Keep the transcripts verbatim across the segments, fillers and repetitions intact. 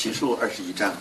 启示录二十一章。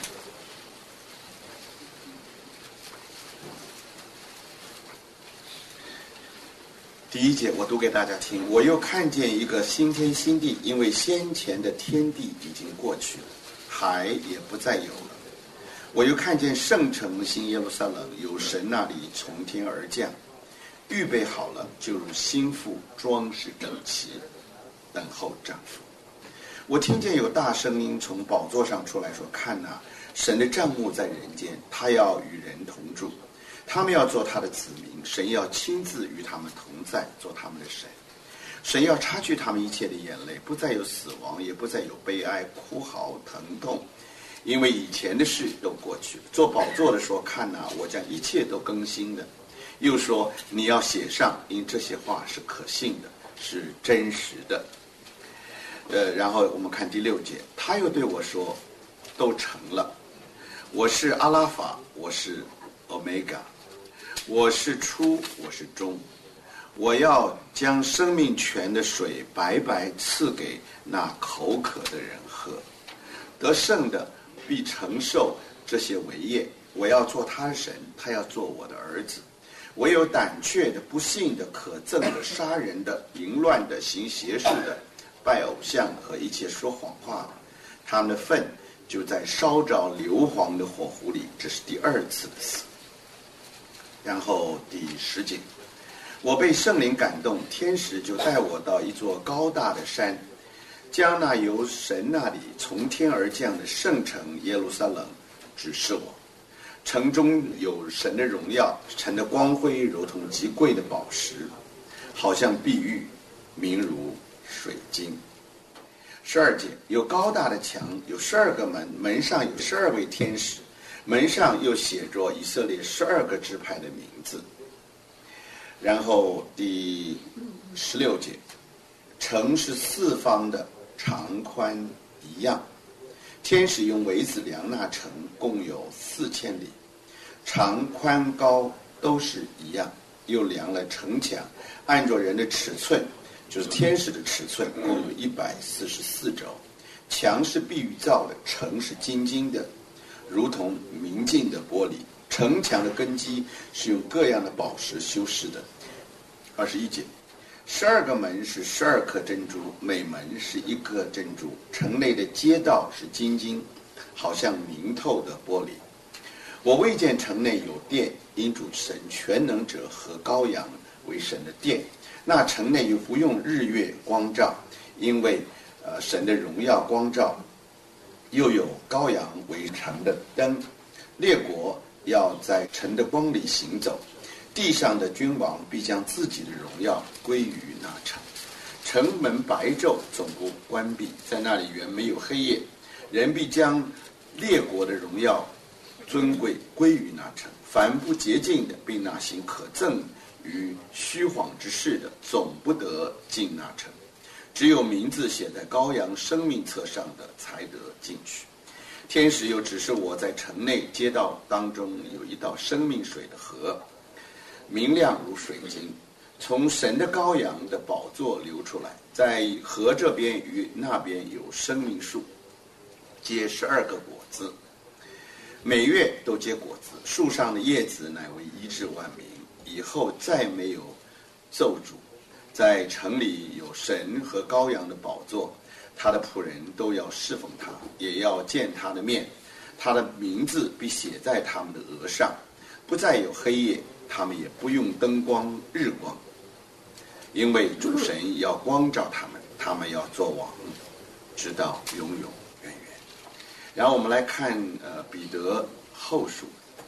第一节我读给大家听。我又看见一个新天新地，因为先前的天地已经过去了，海也不再有了。我又看见圣城新耶路撒冷由神那里从天而降，预备好了，就如新妇装饰整齐，等候丈夫。我听见有大声音从宝座上出来说：看哪，神的帐幕在人间，他要与人同住，他们要做他的子民，神要亲自与他们同在，做他们的神。神要擦去他们一切的眼泪，不再有死亡，也不再有悲哀、哭嚎、疼痛，因为以前的事都过去了。做宝座的说：看哪，我将一切都更新的。又说：你要写上，因这些话是可信的，是真实的。呃，然后我们看第六节，他又对我说：都成了。我是阿拉法，我是欧米伽，我是初，我是终。我要将生命泉的水白白赐给那口渴的人喝，得胜的必承受这些为业。我要做他的神，他要做我的儿子。唯有胆怯的、不信的、可憎的、杀人的、淫乱的、行邪术的、拜偶像和一切说谎话的，他们的份就在烧着硫磺的火湖里。这是第二次的死。然后第十节，我被圣灵感动，天使就带我到一座高大的山，将那由神那里从天而降的圣城耶路撒冷指示我。城中有神的荣耀，城的光辉如同极贵的宝石，好像碧玉，明如水晶。十二节，有高大的墙，有十二个门，门上有十二位天使，门上又写着以色列十二个支派的名字。然后第十六节，城是四方的，长宽一样。天使用苇子量那城，共有四千里，长宽高都是一样。又量了城墙，按照人的尺寸，就是天使的尺寸，共有一百四十四肘。墙是碧玉造的，城是金金的，如同明镜的玻璃。城墙的根基是用各样的宝石修饰的。二十一节，十二个门是十二颗珍珠，每门是一颗珍珠。城内的街道是金金，好像明透的玻璃。我未见城内有殿，因主神全能者和羔羊为神的殿。那城内又不用日月光照，因为呃神的荣耀光照，又有羔羊为城的灯。列国要在城的光里行走，地上的君王必将自己的荣耀归于那城。城门白昼，总不关闭，在那里原没有黑夜。人必将列国的荣耀尊贵归于那城。凡不洁净的，并那行可憎于虚谎之事的，总不得进那城。只有名字写在羔羊生命册上的，才得进去。天使又指示我在城内街道当中有一道生命水的河，明亮如水晶，从神的羔羊的宝座流出来。在河这边与那边有生命树，结十二个果子，每月都结果子，树上的叶子乃为医治万民。以后再没有咒诅。在城里有神和羔羊的宝座，他的仆人都要侍奉他，也要见他的面。他的名字必写在他们的额上，不再有黑夜，他们也不用灯光日光，因为主神要光照他们，他们要做王，直到永永远远。然后我们来看呃彼得后书，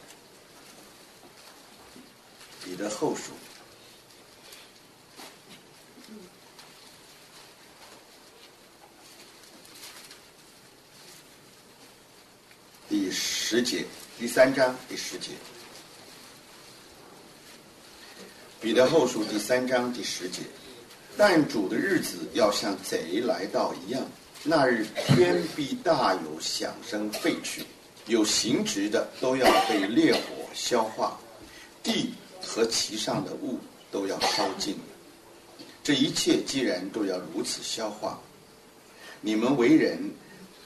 彼得后书第十节，第三章第十节。彼得后书第三章第十节，但主的日子要像贼来到一样，那日天必大有响声废去，有形质的都要被烈火消化，地和其上的物都要烧尽。这一切既然都要如此消化，你们为人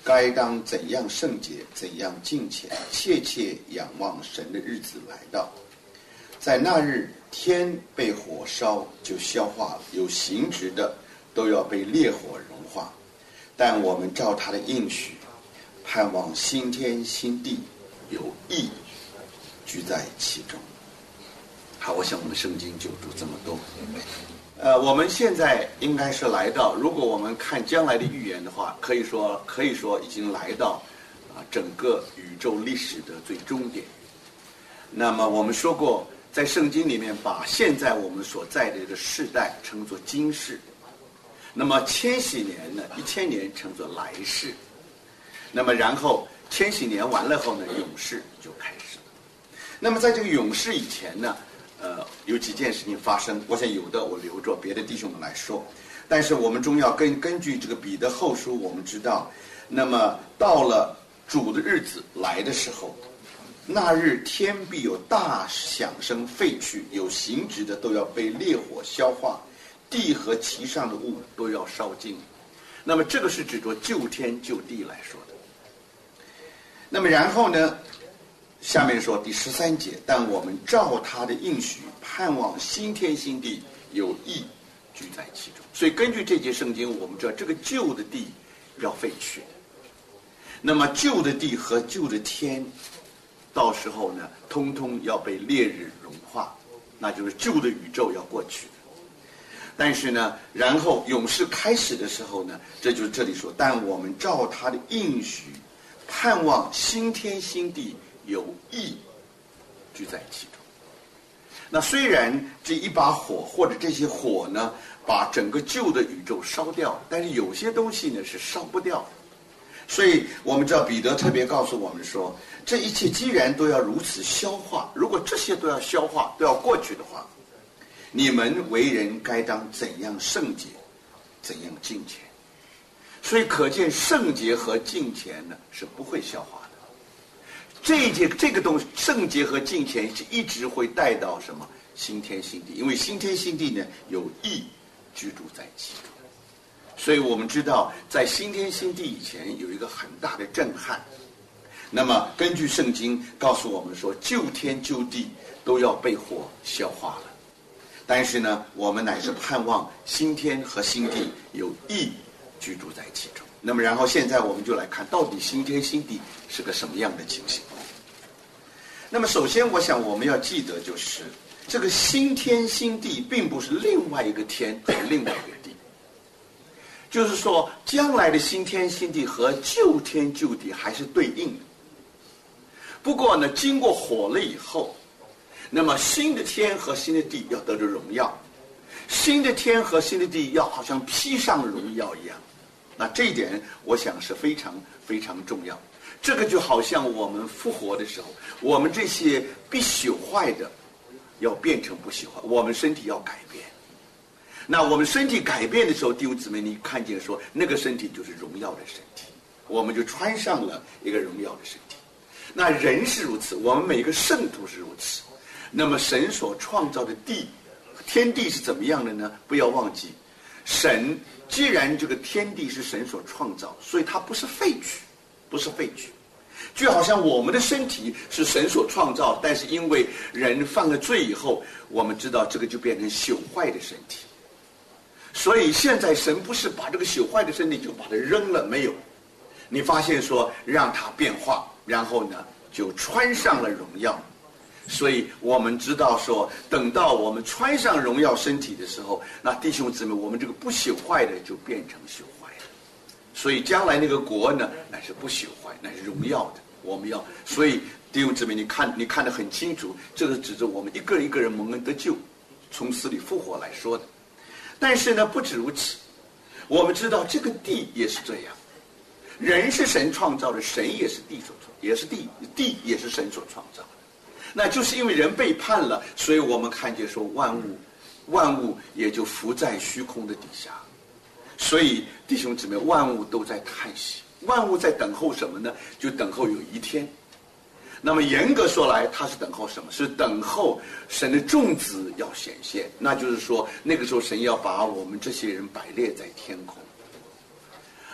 该当怎样圣洁，怎样敬虔，切切仰望神的日子来到。在那日，天被火烧就消化了，有形质的都要被烈火融化。但我们照他的应许，盼望新天新地，有义居在其中。好，我想我们圣经就读这么多。呃，我们现在应该是来到，如果我们看将来的预言的话，可以说可以说已经来到啊、呃、整个宇宙历史的最终点。那么我们说过，在圣经里面把现在我们所在的这个世代称作今世，那么千禧年呢，一千年称作来世，那么然后千禧年完了后呢，永世就开始了。那么在这个永世以前呢，呃，有几件事情发生，我想有的我留着别的弟兄们来说，但是我们终要根根据这个彼得后书，我们知道，那么到了主的日子来的时候，那日天必有大响声废去，有形质的都要被烈火消化，地和其上的物都要烧尽。那么这个是指着旧天旧地来说的。那么然后呢，下面说第十三节，但我们照他的应许，盼望新天新地，有义居在其中。所以根据这节圣经，我们知道这个旧的地要废去的，那么旧的地和旧的天到时候呢，通通要被烈日融化，那就是旧的宇宙要过去的。但是呢，然后永世开始的时候呢，这就是这里说，但我们照他的应许，盼望新天新地，有义居在其中。那虽然这一把火或者这些火呢，把整个旧的宇宙烧掉，但是有些东西呢是烧不掉的。所以我们知道彼得特别告诉我们说，这一切既然都要如此消化，如果这些都要消化，都要过去的话，你们为人该当怎样圣洁，怎样敬虔。所以可见圣洁和敬虔呢是不会消化的。这一节这个东西，圣洁和敬虔是一直会带到什么新天新地，因为新天新地呢有义居住在其中。所以我们知道在新天新地以前有一个很大的震撼。那么根据圣经告诉我们说，旧天旧地都要被火消化了，但是呢，我们乃是盼望新天和新地有义居住在其中。那么然后现在我们就来看到底新天新地是个什么样的情形。那么首先我想我们要记得，就是这个新天新地并不是另外一个天和另外一个地，就是说将来的新天新地和旧天旧地还是对应的。不过呢，经过火了以后，那么新的天和新的地要得着荣耀，新的天和新的地要好像披上荣耀一样。那这一点我想是非常非常重要。这个就好像我们复活的时候，我们这些必朽坏的要变成不朽坏，我们身体要改变。那我们身体改变的时候，弟兄姊妹，你看见说那个身体就是荣耀的身体，我们就穿上了一个荣耀的身体。那人是如此，我们每个圣徒是如此。那么神所创造的地天地是怎么样的呢？不要忘记，神既然这个天地是神所创造，所以它不是废墟，不是废墟。就好像我们的身体是神所创造，但是因为人犯了罪以后，我们知道这个就变成朽坏的身体。所以现在神不是把这个朽坏的身体就把它扔了，没有，你发现说让它变化，然后呢就穿上了荣耀。所以我们知道说，等到我们穿上荣耀身体的时候，那弟兄姊妹，我们这个不朽坏的就变成朽坏了。所以将来那个国呢，乃是不朽坏，乃是荣耀的。我们要，所以弟兄姊妹，你看你看得很清楚，这个指着我们一个一个人蒙恩得救，从死里复活来说的。但是呢，不止如此，我们知道这个地也是这样，人是神创造的，神也是地所创，也是地，地也是神所创造的。那就是因为人背叛了，所以我们看见说万物，万物也就浮在虚空的底下。所以弟兄姊妹，万物都在叹息，万物在等候什么呢？就等候有一天。那么严格说来，它是等候什么？是等候神的众子要显现。那就是说，那个时候神要把我们这些人摆列在天空。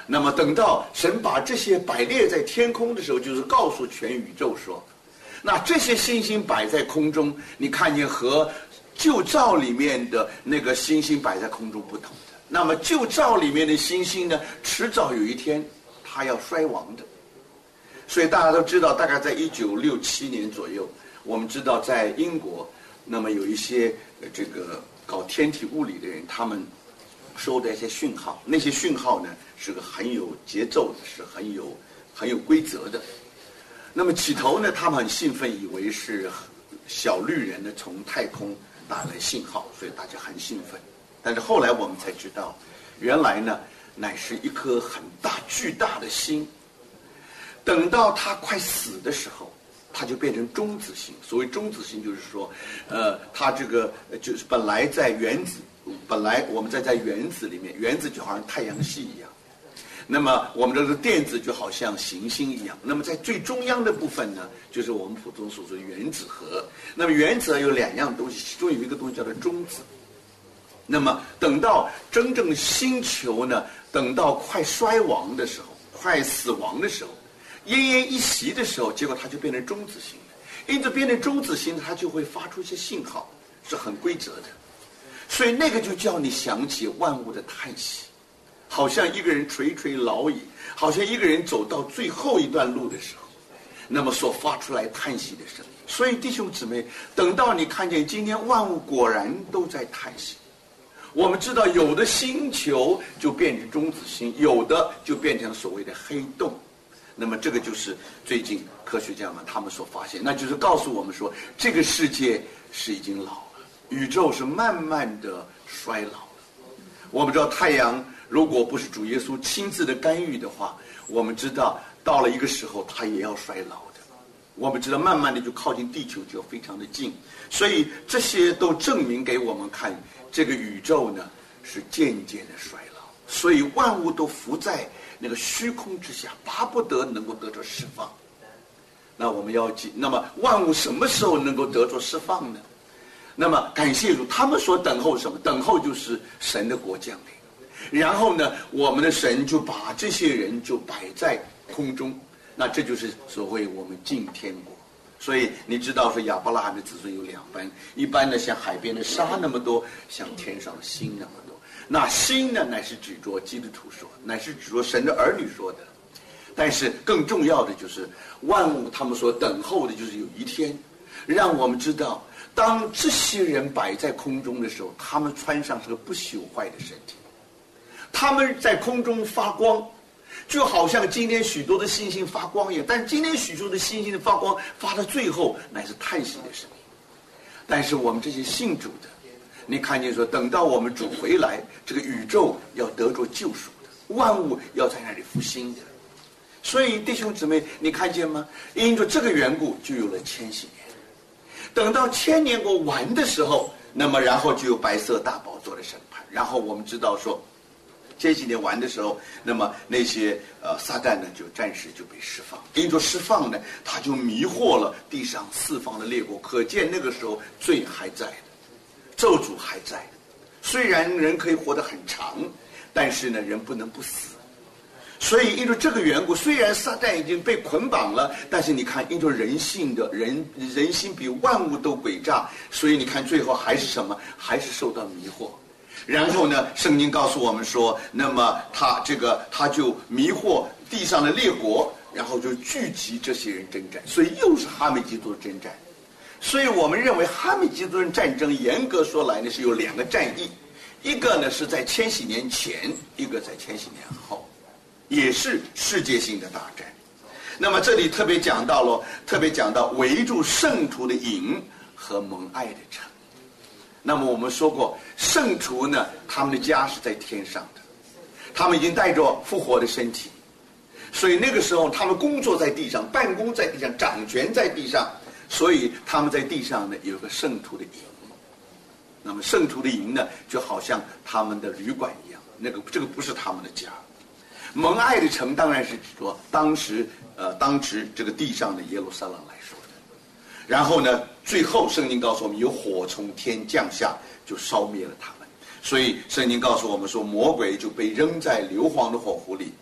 那么等到神把这些摆列在天空的时候，就是告诉全宇宙说，那这些星星摆在空中，你看见和旧照里面的那个星星摆在空中不同的。那么旧照里面的星星呢，迟早有一天它要衰亡的。所以大家都知道，大概在一九六七年左右，我们知道在英国，那么有一些呃这个搞天体物理的人，他们收的一些讯号，那些讯号呢是个很有节奏的，是很有很有规则的。那么起头呢，他们很兴奋，以为是小绿人呢从太空打来信号，所以大家很兴奋。但是后来我们才知道，原来呢乃是一颗很大巨大的星。等到它快死的时候，它就变成中子星。所谓中子星，就是说，呃，它这个就是本来在原子，本来我们在在原子里面，原子就好像太阳系一样。那么我们这个电子就好像行星一样。那么在最中央的部分呢，就是我们普通所说的原子核。那么原子有两样东西，其中有一个东西叫做中子。那么等到真正星球呢，等到快衰亡的时候，快死亡的时候，奄奄一息的时候，结果它就变成中子星了。因此变成中子星，它就会发出一些信号，是很规则的。所以那个就叫你想起万物的叹息，好像一个人垂垂老矣，好像一个人走到最后一段路的时候，那么所发出来叹息的声音。所以弟兄姊妹，等到你看见今天万物果然都在叹息，我们知道有的星球就变成中子星，有的就变成所谓的黑洞。那么这个就是最近科学家们他们所发现，那就是告诉我们说，这个世界是已经老了，宇宙是慢慢的衰老了。我们知道太阳如果不是主耶稣亲自的干预的话，我们知道到了一个时候它也要衰老的。我们知道慢慢的就靠近地球就非常的近，所以这些都证明给我们看，这个宇宙呢是渐渐的衰老，所以万物都浮在那个虚空之下，巴不得能够得着释放。那我们要记，那么万物什么时候能够得着释放呢？那么感谢主，他们所等候什么？等候就是神的国降临。然后呢，我们的神就把这些人就摆在空中，那这就是所谓我们进天国。所以你知道说亚伯拉罕的子孙有两班，一般呢像海边的沙那么多，像天上的星那么多。那星呢，乃是指着基督徒说，乃是指着神的儿女说的。但是更重要的就是万物他们所等候的，就是有一天让我们知道，当这些人摆在空中的时候，他们穿上是个不朽坏的身体，他们在空中发光，就好像今天许多的星星发光一样。但今天许多的星星的发光发到最后乃是叹息的声音。但是我们这些信主的，你看见说，等到我们主回来，这个宇宙要得着救赎的，万物要在那里复兴的。所以弟兄姊妹，你看见吗？因着这个缘故，就有了千禧年。等到千年国完的时候，那么然后就有白色大宝座的审判。然后我们知道说，千禧年完的时候，那么那些呃撒旦呢，就暂时就被释放。因着释放呢，他就迷惑了地上四方的列国。可见那个时候罪还在的，咒诅还在的。虽然人可以活得很长，但是呢，人不能不死。所以因着这个缘故，虽然撒旦已经被捆绑了，但是你看因着人性的人人心比万物都诡诈，所以你看最后还是什么？还是受到迷惑。然后呢，圣经告诉我们说，那么他这个他就迷惑地上的列国，然后就聚集这些人征战。所以又是哈美吉多的征战。所以我们认为哈美吉多人战争严格说来呢是有两个战役，一个呢是在千禧年前，一个在千禧年后，也是世界性的大战。那么这里特别讲到了，特别讲到围住圣徒的营和蒙爱的城。那么我们说过，圣徒呢，他们的家是在天上的，他们已经带着复活的身体，所以那个时候他们工作在地上，办公在地上，掌权在地上，所以他们在地上呢有个圣徒的营。那么圣徒的营呢，就好像他们的旅馆一样，那个这个不是他们的家。蒙爱的城当然是指说当时呃当时这个地上的耶路撒冷来说的。然后呢，最后圣经告诉我们，有火从天降下，就烧灭了他们。所以圣经告诉我们说，魔鬼就被扔在硫磺的火湖里。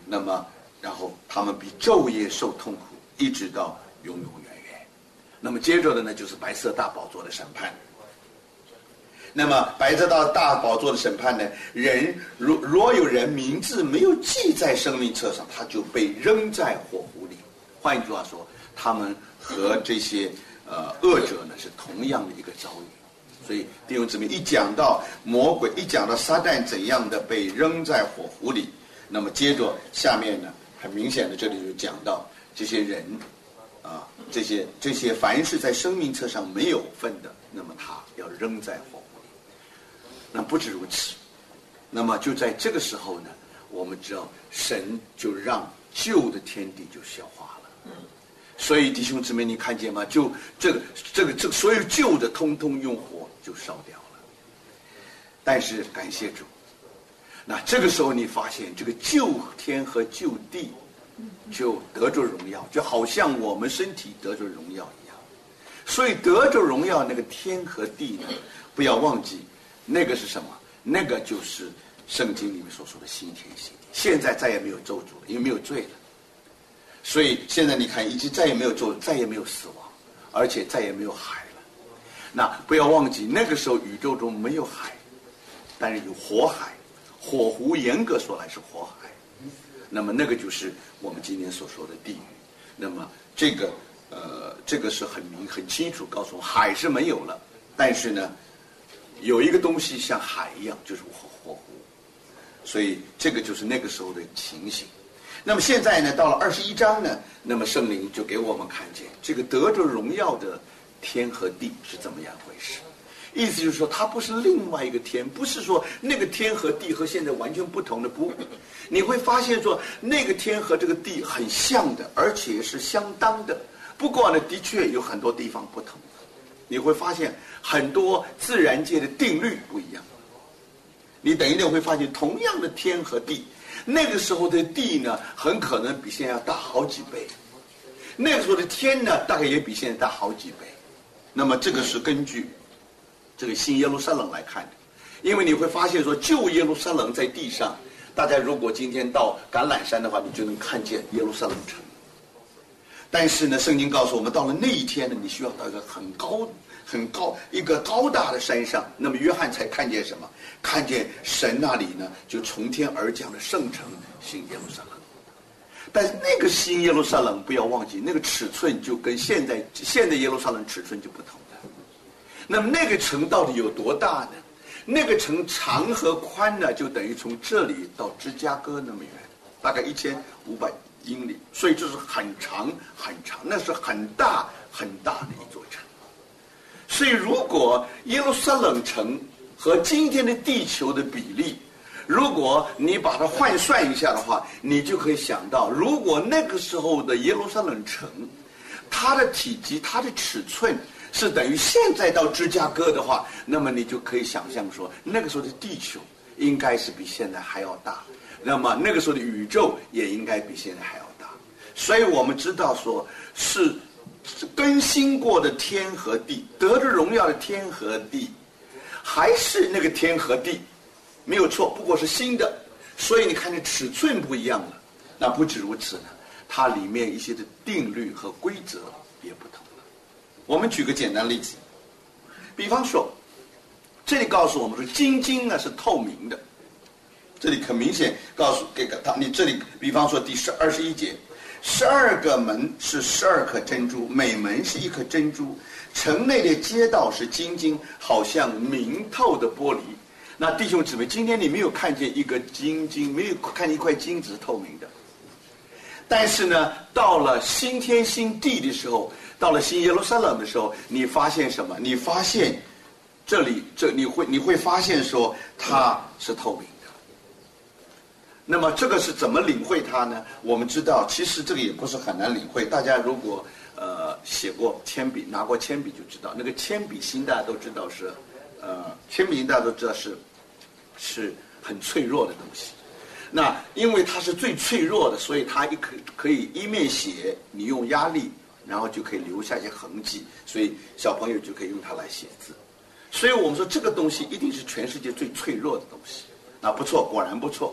那么然后他们比昼夜受痛苦，一直到永永远远。那么接着的呢，就是白色大宝座的审判。那么白色大大宝座的审判呢，人如若有人名字没有记在生命册上，他就被扔在火湖里。换一句话说，他们和这些呃恶者呢是同样的一个遭遇。所以弟兄姊妹，一讲到魔鬼，一讲到撒旦怎样的被扔在火湖里，那么接着下面呢，很明显的这里就讲到这些人啊，这些这些凡是在生命册上没有份的，那么他要扔在火湖里。那不止如此，那么就在这个时候呢，我们知道神就让旧的天地就消化了。所以弟兄姊妹，你看见吗？就这个这个这个所有旧的，通通用火就烧掉了。但是感谢主，那这个时候你发现这个旧天和旧地就得着荣耀，就好像我们身体得着荣耀一样。所以得着荣耀那个天和地呢，不要忘记那个是什么？那个就是圣经里面所说的新天新地。现在再也没有咒诅了，因为没有罪了。所以现在你看，已经再也没有咒，再也没有死亡，而且再也没有海了。那不要忘记，那个时候宇宙中没有海，但是有火海，火湖严格说来是火海。那么那个就是我们今天所说的地狱。那么这个呃，这个是很明很清楚告诉我，海是没有了，但是呢，有一个东西像海一样，就是火火湖。所以这个就是那个时候的情形。那么现在呢，到了二十一章呢，那么圣灵就给我们看见这个得着荣耀的天和地是怎么样回事。意思就是说，它不是另外一个天，不是说那个天和地和现在完全不同的，不，你会发现说那个天和这个地很像的，而且是相当的。不过呢，的确有很多地方不同。你会发现很多自然界的定律不一样。你等一等会发现，同样的天和地，那个时候的地呢，很可能比现在要大好几倍；那个时候的天呢，大概也比现在大好几倍。那么这个是根据这个新耶路撒冷来看的，因为你会发现说，旧耶路撒冷在地上，大家如果今天到橄榄山的话，你就能看见耶路撒冷城。但是呢，圣经告诉我们，到了那一天呢，你需要到一个很高、很高、一个高大的山上。那么约翰才看见什么？看见神那里呢，就从天而降的圣城新耶路撒冷。但是那个新耶路撒冷，不要忘记，那个尺寸就跟现在现在耶路撒冷尺寸就不同了。那么那个城到底有多大呢？那个城长和宽呢，就等于从这里到芝加哥那么远，大概一千五百英里，所以这是很长很长，那是很大很大的一座城。所以如果耶路撒冷城和今天的地球的比例，如果你把它换算一下的话，你就可以想到，如果那个时候的耶路撒冷城，它的体积、它的尺寸是等于现在到芝加哥的话，那么你就可以想象说，那个时候的地球应该是比现在还要大，那么那个时候的宇宙也应该比现在还要大。所以我们知道说，是更新过的天和地，得着荣耀的天和地，还是那个天和地，没有错，不过是新的。所以你看这尺寸不一样了。那不止如此呢，它里面一些的定律和规则也不同了。我们举个简单例子，比方说，这里告诉我们说金晶呢是透明的，这里很明显告诉给个他，你这里比方说第十二十一节，十二个门是十二颗珍珠，每门是一颗珍珠，城内的街道是金晶，好像明透的玻璃。那弟兄姊妹，今天你没有看见一个金晶，没有看见一块金子是透明的。但是呢，到了新天新地的时候，到了新耶路撒冷的时候，你发现什么？你发现这里这你会你会发现说它是透明的。那么这个是怎么领会它呢？我们知道，其实这个也不是很难领会。大家如果呃写过铅笔，拿过铅笔就知道，那个铅笔芯大家都知道是。呃，铅笔芯大家都知道是是很脆弱的东西。那因为它是最脆弱的，所以它一可可以一面写，你用压力，然后就可以留下一些痕迹，所以小朋友就可以用它来写字。所以我们说这个东西一定是全世界最脆弱的东西。那不错，果然不错。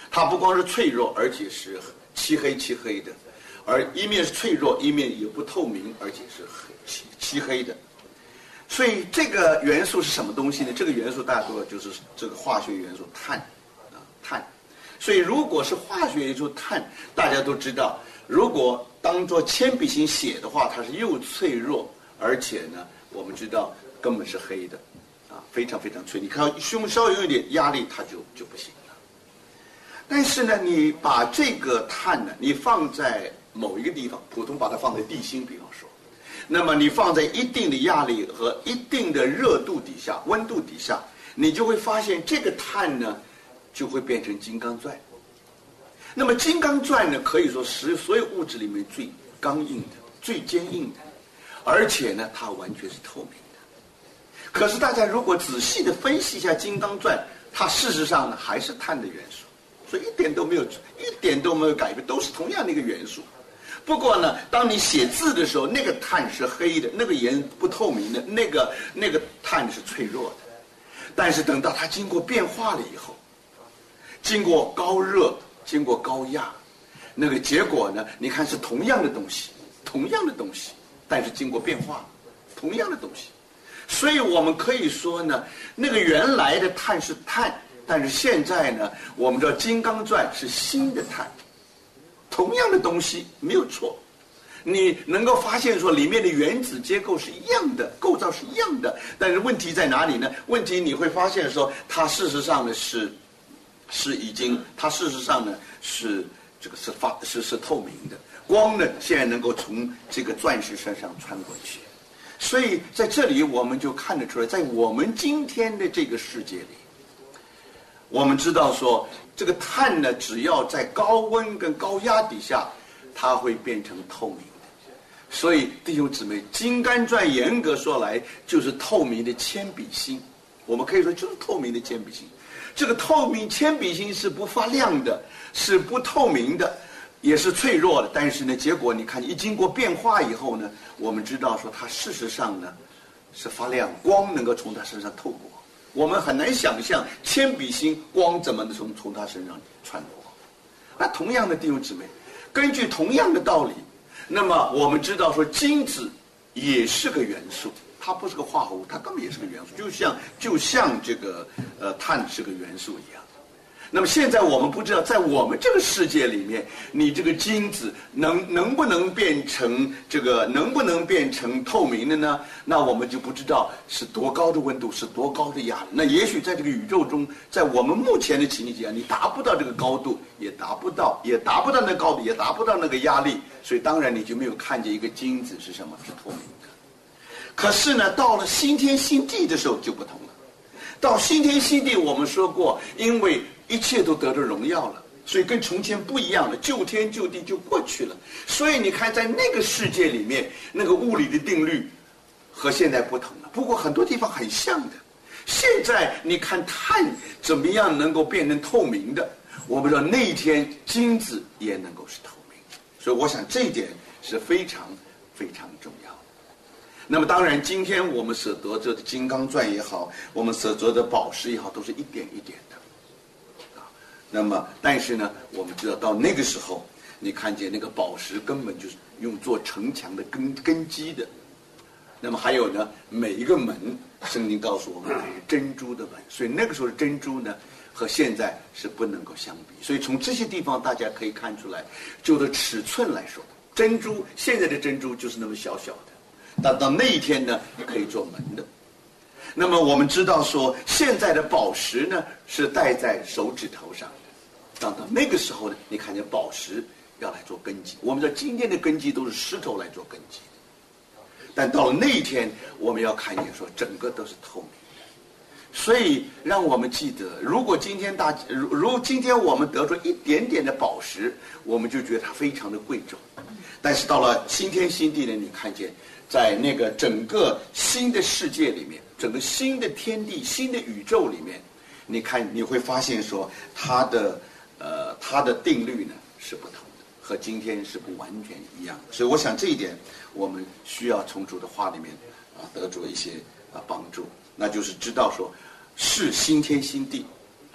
它不光是脆弱，而且是漆黑漆黑的，而一面是脆弱，一面也不透明，而且是漆漆黑的。所以这个元素是什么东西呢？这个元素大多就是这个化学元素碳啊，碳。所以如果是化学元素碳，大家都知道，如果当做铅笔芯写的话，它是又脆弱，而且呢，我们知道根本是黑的，啊，非常非常脆。你看胸稍微有一点压力，它就就不行了。但是呢，你把这个碳呢，你放在某一个地方，普通把它放在地心，比方说，那么你放在一定的压力和一定的热度底下、温度底下，你就会发现这个碳呢，就会变成金刚钻。那么金刚钻呢，可以说是所有物质里面最刚硬的、最坚硬的，而且呢，它完全是透明的。可是大家如果仔细的分析一下金刚钻，它事实上呢还是碳的元素，所以一点都没有一点都没有改变，都是同样的一个元素。不过呢，当你写字的时候，那个碳是黑的，那个盐不透明的，那个那个碳是脆弱的。但是等到它经过变化了以后，经过高热，经过高压，那个结果呢，你看是同样的东西，同样的东西，但是经过变化，同样的东西。所以我们可以说呢，那个原来的碳是碳，但是现在呢，我们知道金刚钻是新的碳。同样的东西没有错，你能够发现说里面的原子结构是一样的，构造是一样的，但是问题在哪里呢？问题你会发现说它事实上呢是是已经，它事实上呢是这个是发是是透明的，光呢现在能够从这个钻石身上穿过去，所以在这里我们就看得出来，在我们今天的这个世界里，我们知道说这个碳呢，只要在高温跟高压底下，它会变成透明的。所以弟兄姊妹，金刚钻严格说来就是透明的铅笔芯，我们可以说就是透明的铅笔芯。这个透明铅笔芯是不发亮的，是不透明的，也是脆弱的。但是呢，结果你看一经过变化以后呢，我们知道说它事实上呢是发亮，光能够从它身上透过。我们很难想象铅笔芯光怎么能从从它身上穿过。那同样的弟兄姊妹，根据同样的道理，那么我们知道说金子也是个元素，它不是个化合物，它根本也是个元素，就像就像这个呃碳是个元素一样。那么现在我们不知道，在我们这个世界里面，你这个金子能能不能变成这个能不能变成透明的呢？那我们就不知道是多高的温度，是多高的压力。那也许在这个宇宙中，在我们目前的情形下，你达不到这个高度，也达不到，也达不到那高度，也达不到那个压力，所以当然你就没有看见一个金子是什么，是透明的。可是呢，到了新天新地的时候就不同了。到新天新地，我们说过，因为一切都得着荣耀了，所以跟从前不一样了，旧天旧地就过去了。所以你看，在那个世界里面，那个物理的定律和现在不同了。不过很多地方很像的。现在你看碳怎么样能够变成透明的，我们说那一天金子也能够是透明。所以我想这一点是非常非常重要的。那么当然，今天我们所得着的金刚钻也好，我们所得的宝石也好，都是一点一点的。那么，但是呢，我们知道到那个时候，你看见那个宝石根本就是用做城墙的根根基的。那么还有呢，每一个门，圣经告诉我们是珍珠的门，所以那个时候的珍珠呢，和现在是不能够相比。所以从这些地方大家可以看出来，就着尺寸来说，珍珠现在的珍珠就是那么小小的，但到那一天呢，可以做门的。那么我们知道说，现在的宝石呢是戴在手指头上的，到到那个时候呢，你看见宝石要来做根基。我们知道今天的根基都是石头来做根基的，但到了那一天，我们要看见说整个都是透明的。所以让我们记得，如果今天大如如今天我们得出一点点的宝石，我们就觉得它非常的贵重。但是到了新天新地呢，你看见在那个整个新的世界里面，整个新的天地、新的宇宙里面，你看你会发现说，它的呃它的定律呢是不同的，和今天是不完全一样的。所以我想这一点，我们需要从主的话里面啊得着一些啊帮助，那就是知道说，是新天新地啊，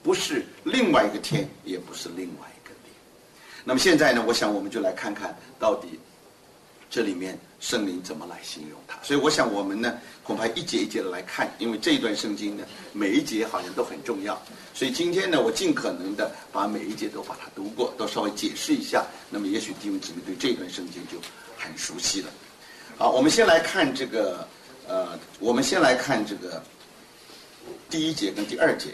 不是另外一个天，也不是另外一个地。那么现在呢，我想我们就来看看到底这里面圣灵怎么来形容它。所以我想我们呢恐怕一节一节的来看，因为这一段圣经呢每一节好像都很重要，所以今天呢我尽可能的把每一节都把它读过，都稍微解释一下，那么也许弟兄姊妹对这段圣经就很熟悉了。好，我们先来看这个呃我们先来看这个第一节跟第二节。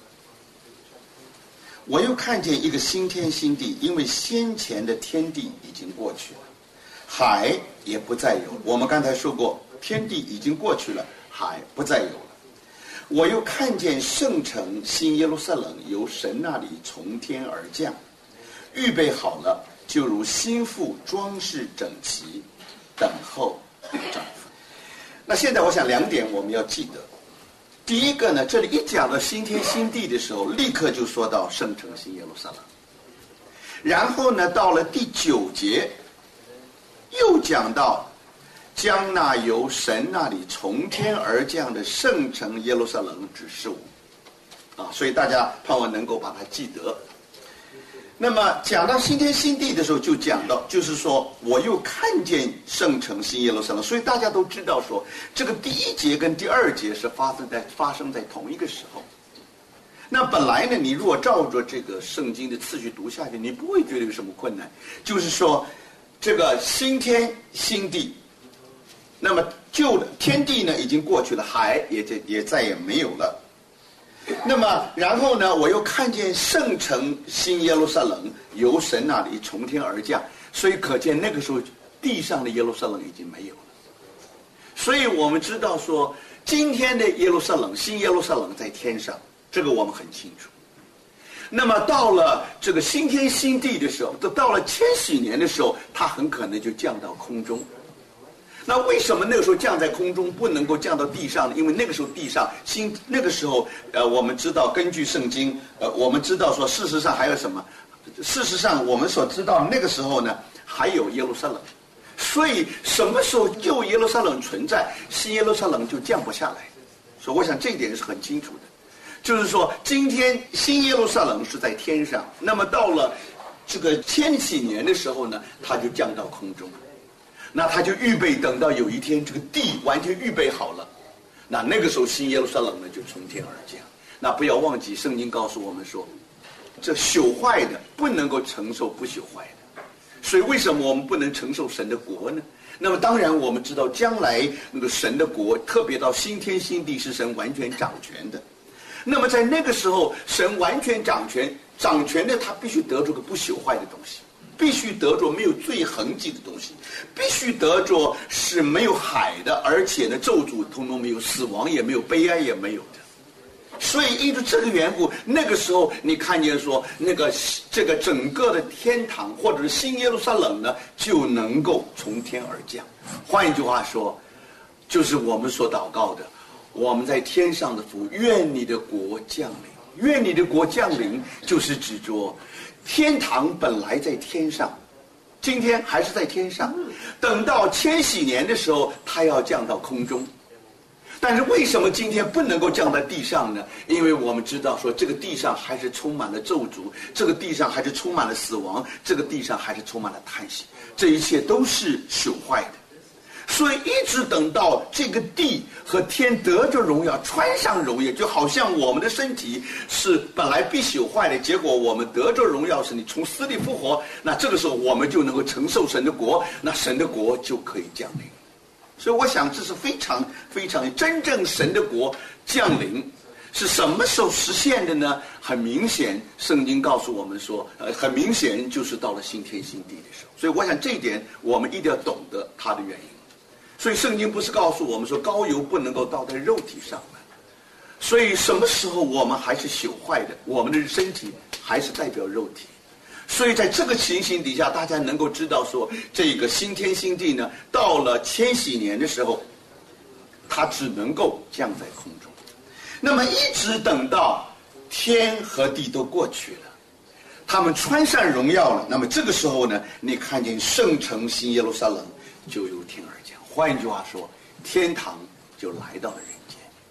我又看见一个新天新地，因为先前的天地已经过去了，海也不再有。我们刚才说过，天地已经过去了，海不再有了。我又看见圣城新耶路撒冷由神那里从天而降，预备好了，就如新妇装饰整齐，等候丈夫。那现在我想两点我们要记得。第一个呢，这里一讲到新天新地的时候，立刻就说到圣城新耶路撒冷。然后呢，到了第九节，又讲到将那由神那里从天而降的圣城耶路撒冷指示我。啊，所以大家盼望能够把它记得。那么讲到新天新地的时候，就讲到就是说我又看见圣城新耶路撒冷，所以大家都知道说这个第一节跟第二节是发生在发生在同一个时候。那本来呢，你如果照着这个圣经的次序读下去，你不会觉得有什么困难。就是说这个新天新地，那么旧的天地呢已经过去了，海也也再也没有了。那么然后呢，我又看见圣城新耶路撒冷由神那里从天而降，所以可见那个时候地上的耶路撒冷已经没有了。所以我们知道说今天的耶路撒冷，新耶路撒冷在天上，这个我们很清楚。那么到了这个新天新地的时候，到了千禧年的时候，它很可能就降到空中。那为什么那个时候降在空中，不能够降到地上呢？因为那个时候地上新那个时候，呃，我们知道根据圣经，呃，我们知道说，事实上还有什么？事实上我们所知道那个时候呢，还有耶路撒冷。所以什么时候旧耶路撒冷存在，新耶路撒冷就降不下来。所以我想这一点是很清楚的，就是说今天新耶路撒冷是在天上，那么到了这个千禧年的时候呢，它就降到空中。那他就预备等到有一天这个地完全预备好了，那那个时候新耶路撒冷呢就从天而降。那不要忘记圣经告诉我们说，这朽坏的不能够承受不朽坏的，所以为什么我们不能承受神的国呢？那么当然我们知道将来那个神的国，特别到新天新地是神完全掌权的。那么在那个时候神完全掌权，掌权的他必须得出个不朽坏的东西，必须得着没有罪痕迹的东西，必须得着是没有海的，而且呢咒诅通通没有，死亡也没有，悲哀也没有的。所以因着这个缘故，那个时候你看见说那个这个整个的天堂或者是新耶路撒冷呢就能够从天而降。换一句话说，就是我们所祷告的，我们在天上的父，愿你的国降临。愿你的国降临就是指着天堂本来在天上，今天还是在天上，等到千禧年的时候它要降到空中。但是为什么今天不能够降在地上呢？因为我们知道说这个地上还是充满了咒诅，这个地上还是充满了死亡，这个地上还是充满了叹息，这一切都是朽坏的。所以一直等到这个地和天得着荣耀，穿上荣耀，就好像我们的身体是本来必朽坏的，结果我们得着荣耀，是你从死里复活，那这个时候我们就能够承受神的国，那神的国就可以降临。所以我想这是非常非常真正神的国降临是什么时候实现的呢？很明显圣经告诉我们说，呃，很明显就是到了新天新地的时候。所以我想这一点我们一定要懂得它的原因。所以圣经不是告诉我们说膏油不能够倒在肉体上的，所以什么时候我们还是朽坏的，我们的身体还是代表肉体。所以在这个情形底下，大家能够知道说这个新天新地呢，到了千禧年的时候它只能够降在空中，那么一直等到天和地都过去了，他们穿上荣耀了，那么这个时候呢，你看见圣城新耶路撒冷就由天而降。换一句话说，天堂就来到了人间。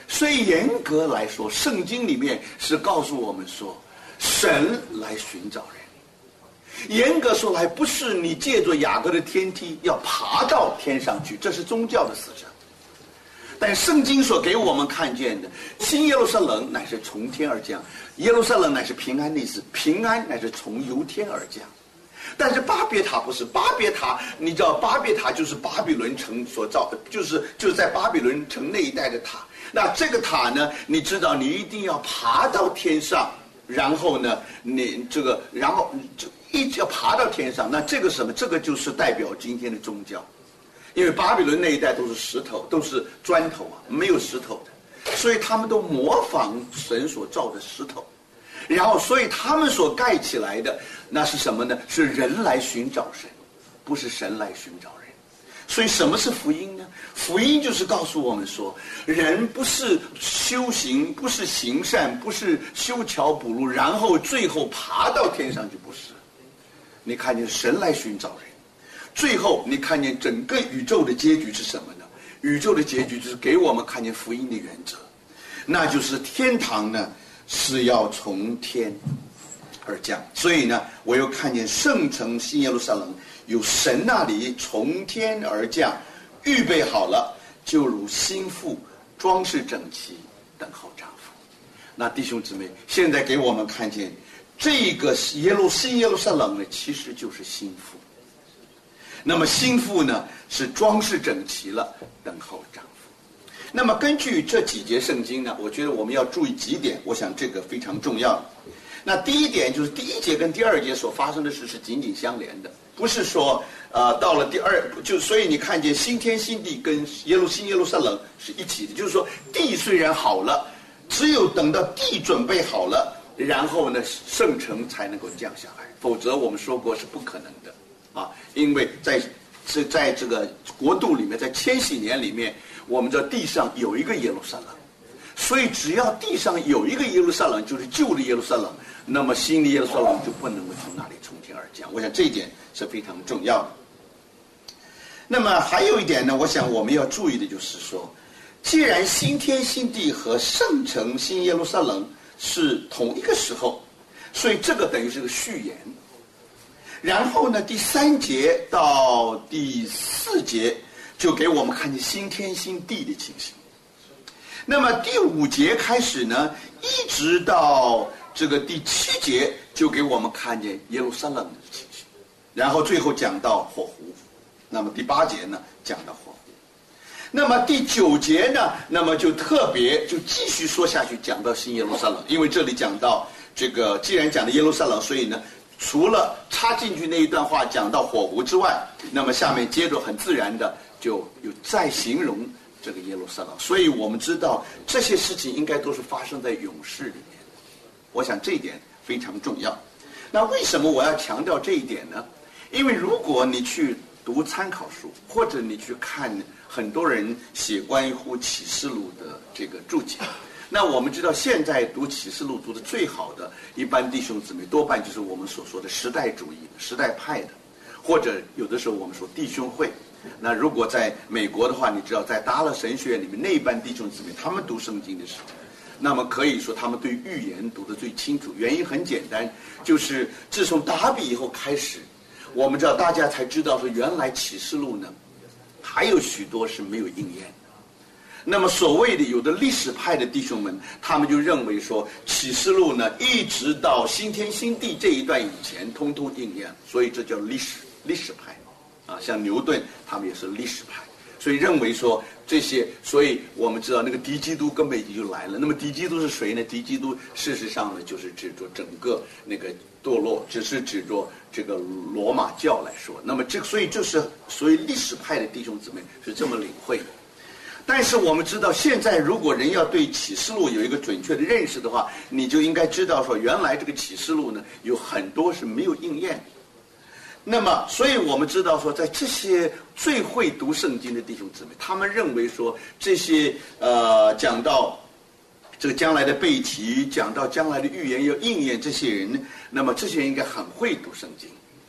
所以严格来说，圣经里面是告诉我们说，神来寻找人。严格说来，不是你借着雅各的天梯要爬到天上去，这是宗教的思想。但圣经所给我们看见的新耶路撒冷乃是从天而降，耶路撒冷乃是平安的意思，平安乃是从由天而降。但是巴别塔不是，巴别塔你知道，巴别塔就是巴比伦城所造，就是就是在巴比伦城那一带的塔。那这个塔呢，你知道你一定要爬到天上，然后呢你这个然后就一直要爬到天上。那这个什么，这个就是代表今天的宗教。因为巴比伦那一带都是石头，都是砖头啊，没有石头的，所以他们都模仿神所造的石头，然后所以他们所盖起来的那是什么呢？是人来寻找神，不是神来寻找人。所以什么是福音呢？福音就是告诉我们说，人不是修行，不是行善，不是修桥补路，然后最后爬到天上去，不是。你看见神来寻找人，最后你看见整个宇宙的结局是什么呢？宇宙的结局就是给我们看见福音的原则，那就是天堂呢是要从天而降。所以呢，我又看见圣城新耶路撒冷有神那里从天而降，预备好了，就如新妇装饰整齐，等候丈夫。那弟兄姊妹，现在给我们看见这个耶路新耶路撒冷呢，其实就是新妇。那么新妇呢是装饰整齐了，等候丈夫。那么根据这几节圣经呢，我觉得我们要注意几点，我想这个非常重要。那第一点就是第一节跟第二节所发生的事是紧紧相连的，不是说呃到了第二就所以你看见新天新地跟耶路新耶路撒冷是一起的，就是说地虽然好了，只有等到地准备好了，然后呢圣城才能够降下来，否则我们说过是不可能的啊，因为在是在这个国度里面，在千禧年里面，我们知道地上有一个耶路撒冷，所以只要地上有一个耶路撒冷，就是旧的耶路撒冷，那么新的耶路撒冷就不能够从那里从天而降。我想这一点是非常重要的。那么还有一点呢，我想我们要注意的就是说，既然新天新地和圣城新耶路撒冷是同一个时候，所以这个等于是个序言。然后呢，第三节到第四节就给我们看见新天新地的情形。那么第五节开始呢，一直到这个第七节就给我们看见耶路撒冷的情形，然后最后讲到火湖。那么第八节呢讲到火湖。那么第九节呢，那么就特别就继续说下去，讲到新耶路撒冷。因为这里讲到这个，既然讲的耶路撒冷，所以呢除了插进去那一段话讲到火湖之外，那么下面接着很自然的就有再形容这个耶路撒冷。所以我们知道这些事情应该都是发生在永世里面的，我想这一点非常重要。那为什么我要强调这一点呢？因为如果你去读参考书，或者你去看很多人写关于启示录的这个注解，那我们知道现在读启示录读的最好的一般弟兄姊妹多半就是我们所说的时代主义时代派的，或者有的时候我们说弟兄会。那如果在美国的话，你知道在达勒神学院里面那一班弟兄姊妹他们读圣经的时候，那么可以说他们对预言读得最清楚。原因很简单，就是自从达比以后开始，我们知道大家才知道说原来启示录呢还有许多是没有应验的。那么所谓的有的历史派的弟兄们，他们就认为说启示录呢一直到新天新地这一段以前通通应验，所以这叫历史历史派啊，像牛顿他们也是历史派，所以认为说这些，所以我们知道那个敌基督根本也就来了。那么敌基督是谁呢？敌基督事实上呢就是指着整个那个堕落，只是指着这个罗马教来说。那么这所以这是所以历史派的弟兄姊妹是这么领会的。但是我们知道现在如果人要对启示录有一个准确的认识的话，你就应该知道说原来这个启示录呢有很多是没有应验的。那么所以我们知道说在这些最会读圣经的弟兄姊妹，他们认为说这些呃讲到这个将来的背题，讲到将来的预言要应验，这些人那么这些人应该很会读圣经。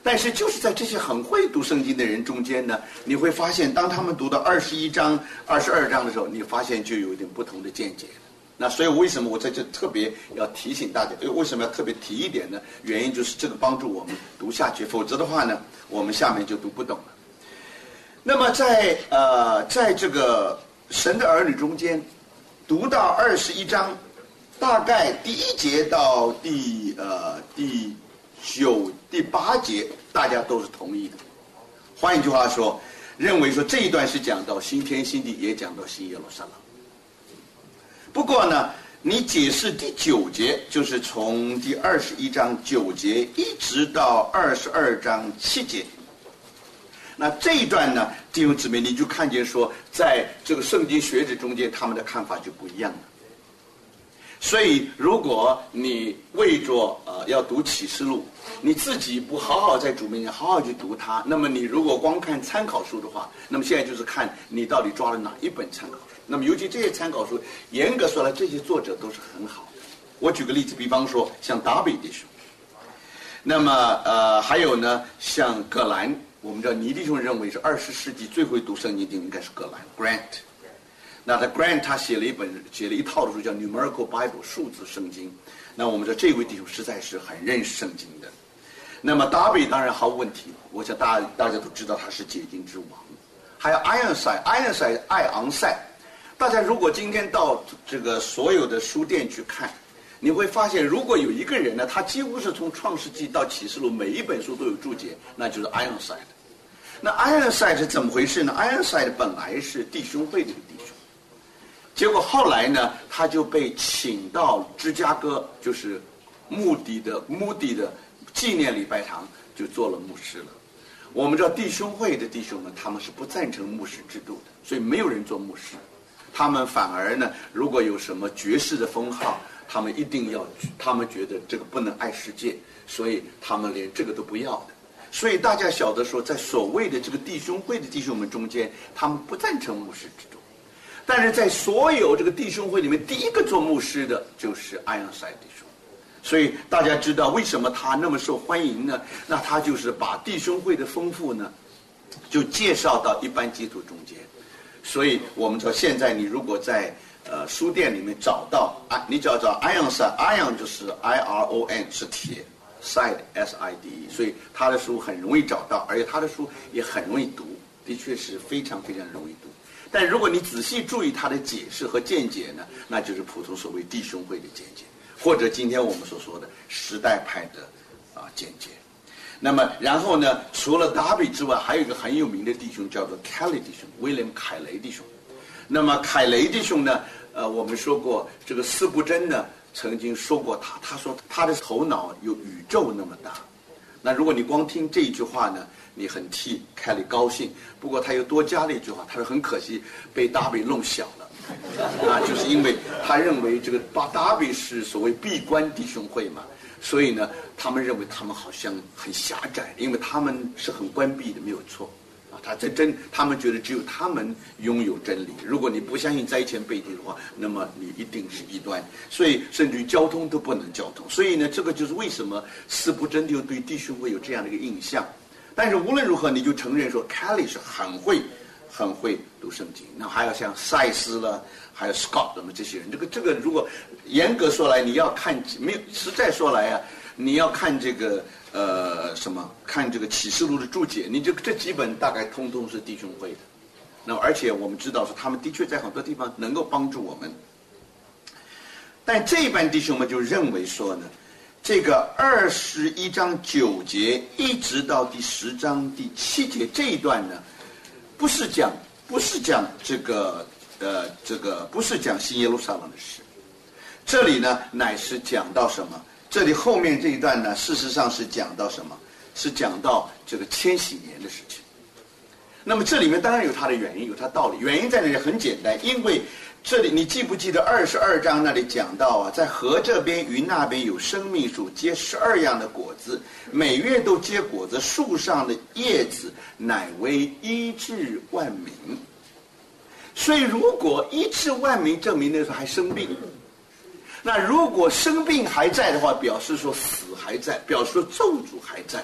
但是就是在这些很会读圣经的人中间呢，你会发现当他们读到二十一章二十二章的时候，你发现就有一点不同的见解。那所以为什么我在这特别要提醒大家，为什么要特别提一点呢？原因就是这个帮助我们读下去，否则的话呢，我们下面就读不懂了。那么在呃在这个神的儿女中间，读到二十一章，大概第一节到第呃第九第八节，大家都是同意的。换一句话说，认为说这一段是讲到新天新地，也讲到新耶路撒冷。不过呢，你解释第九节，就是从第二十一章九节一直到二十二章七节，那这一段呢，弟兄姊妹，你就看见说，在这个圣经学者中间，他们的看法就不一样了。所以，如果你为着呃要读启示录，你自己不好好在主面前好好去读它，那么你如果光看参考书的话，那么现在就是看你到底抓了哪一本参考书。那么尤其这些参考书，严格说来，这些作者都是很好的。我举个例子，比方说像达比弟兄，那么呃还有呢，像葛兰，我们知道倪弟兄认为是二十世纪最会读圣经的应该是葛兰 Grant。那他 Grant 他写了一本写了一套的书叫 Numerical Bible 数字圣经。那我们说这位弟兄实在是很认识圣经的。那么达比当然毫无问题，我想大家大家都知道他是解经之王。还有 Ironside Ironside 艾昂塞。大家如果今天到这个所有的书店去看，你会发现，如果有一个人呢，他几乎是从创世纪到启示录每一本书都有注解，那就是 Ironside。那 Ironside 是怎么回事呢？ Ironside 本来是弟兄会的一个弟兄，结果后来呢，他就被请到芝加哥，就是穆迪的穆迪的纪念礼拜堂，就做了牧师了。我们知道弟兄会的弟兄们，他们是不赞成牧师制度的，所以没有人做牧师。他们反而呢，如果有什么爵士的封号，他们一定要，他们觉得这个不能碍世界，所以他们连这个都不要的。所以大家晓得说，在所谓的这个弟兄会的弟兄们中间，他们不赞成牧师制度。但是在所有这个弟兄会里面，第一个做牧师的就是艾昂塞弟兄。所以大家知道为什么他那么受欢迎呢？那他就是把弟兄会的丰富呢，就介绍到一般基督徒中间。所以我们说，现在你如果在呃书店里面找到啊，你只要找 Iron，Iron 就是 I R O N 是铁 ，Side S I D E， 所以他的书很容易找到，而且他的书也很容易读，的确是非常非常容易读。但如果你仔细注意他的解释和见解呢，那就是普通所谓弟兄会的见解，或者今天我们所说的时代派的啊见解。那么，然后呢？除了达比之外，还有一个很有名的弟兄叫做凯雷弟兄 ，William 凯雷弟兄。那么凯雷弟兄呢？呃，我们说过，这个司布真呢曾经说过他，他说他的头脑有宇宙那么大。那如果你光听这一句话呢，你很替凯雷高兴。不过他又多加了一句话，他说很可惜被达比弄小了，啊，就是因为他认为这个把达比是所谓闭关弟兄会嘛。所以呢，他们认为他们好像很狭窄，因为他们是很关闭的，没有错啊。他这真，他们觉得只有他们拥有真理。如果你不相信灾前背地的话，那么你一定是异端。所以甚至于交通都不能交通。所以呢，这个就是为什么司布真就对弟兄会有这样的一个印象。但是无论如何，你就承认说，凯利是很会、很会读圣经。那还有像赛斯了。还有 Scott 那么这些人，这个这个如果严格说来，你要看没有实在说来啊，你要看这个呃什么，看这个启示录的注解，你这这几本大概通通是弟兄会的。那么而且我们知道说，他们的确在很多地方能够帮助我们。但这一班弟兄们就认为说呢，这个二十一章九节一直到第十章第七节这一段呢，不是讲不是讲这个。呃，这个不是讲新耶路撒冷的事，这里呢乃是讲到什么？这里后面这一段呢，事实上是讲到什么？是讲到这个千禧年的事情。那么这里面当然有它的原因，有它道理。原因在那里很简单，因为这里你记不记得二十二章那里讲到啊，在河这边云那边有生命树，结十二样的果子，每月都结果子，树上的叶子乃为医治万民。所以如果医治万民，证明那时候还生病。那如果生病还在的话，表示说死还在，表示说咒诅还在。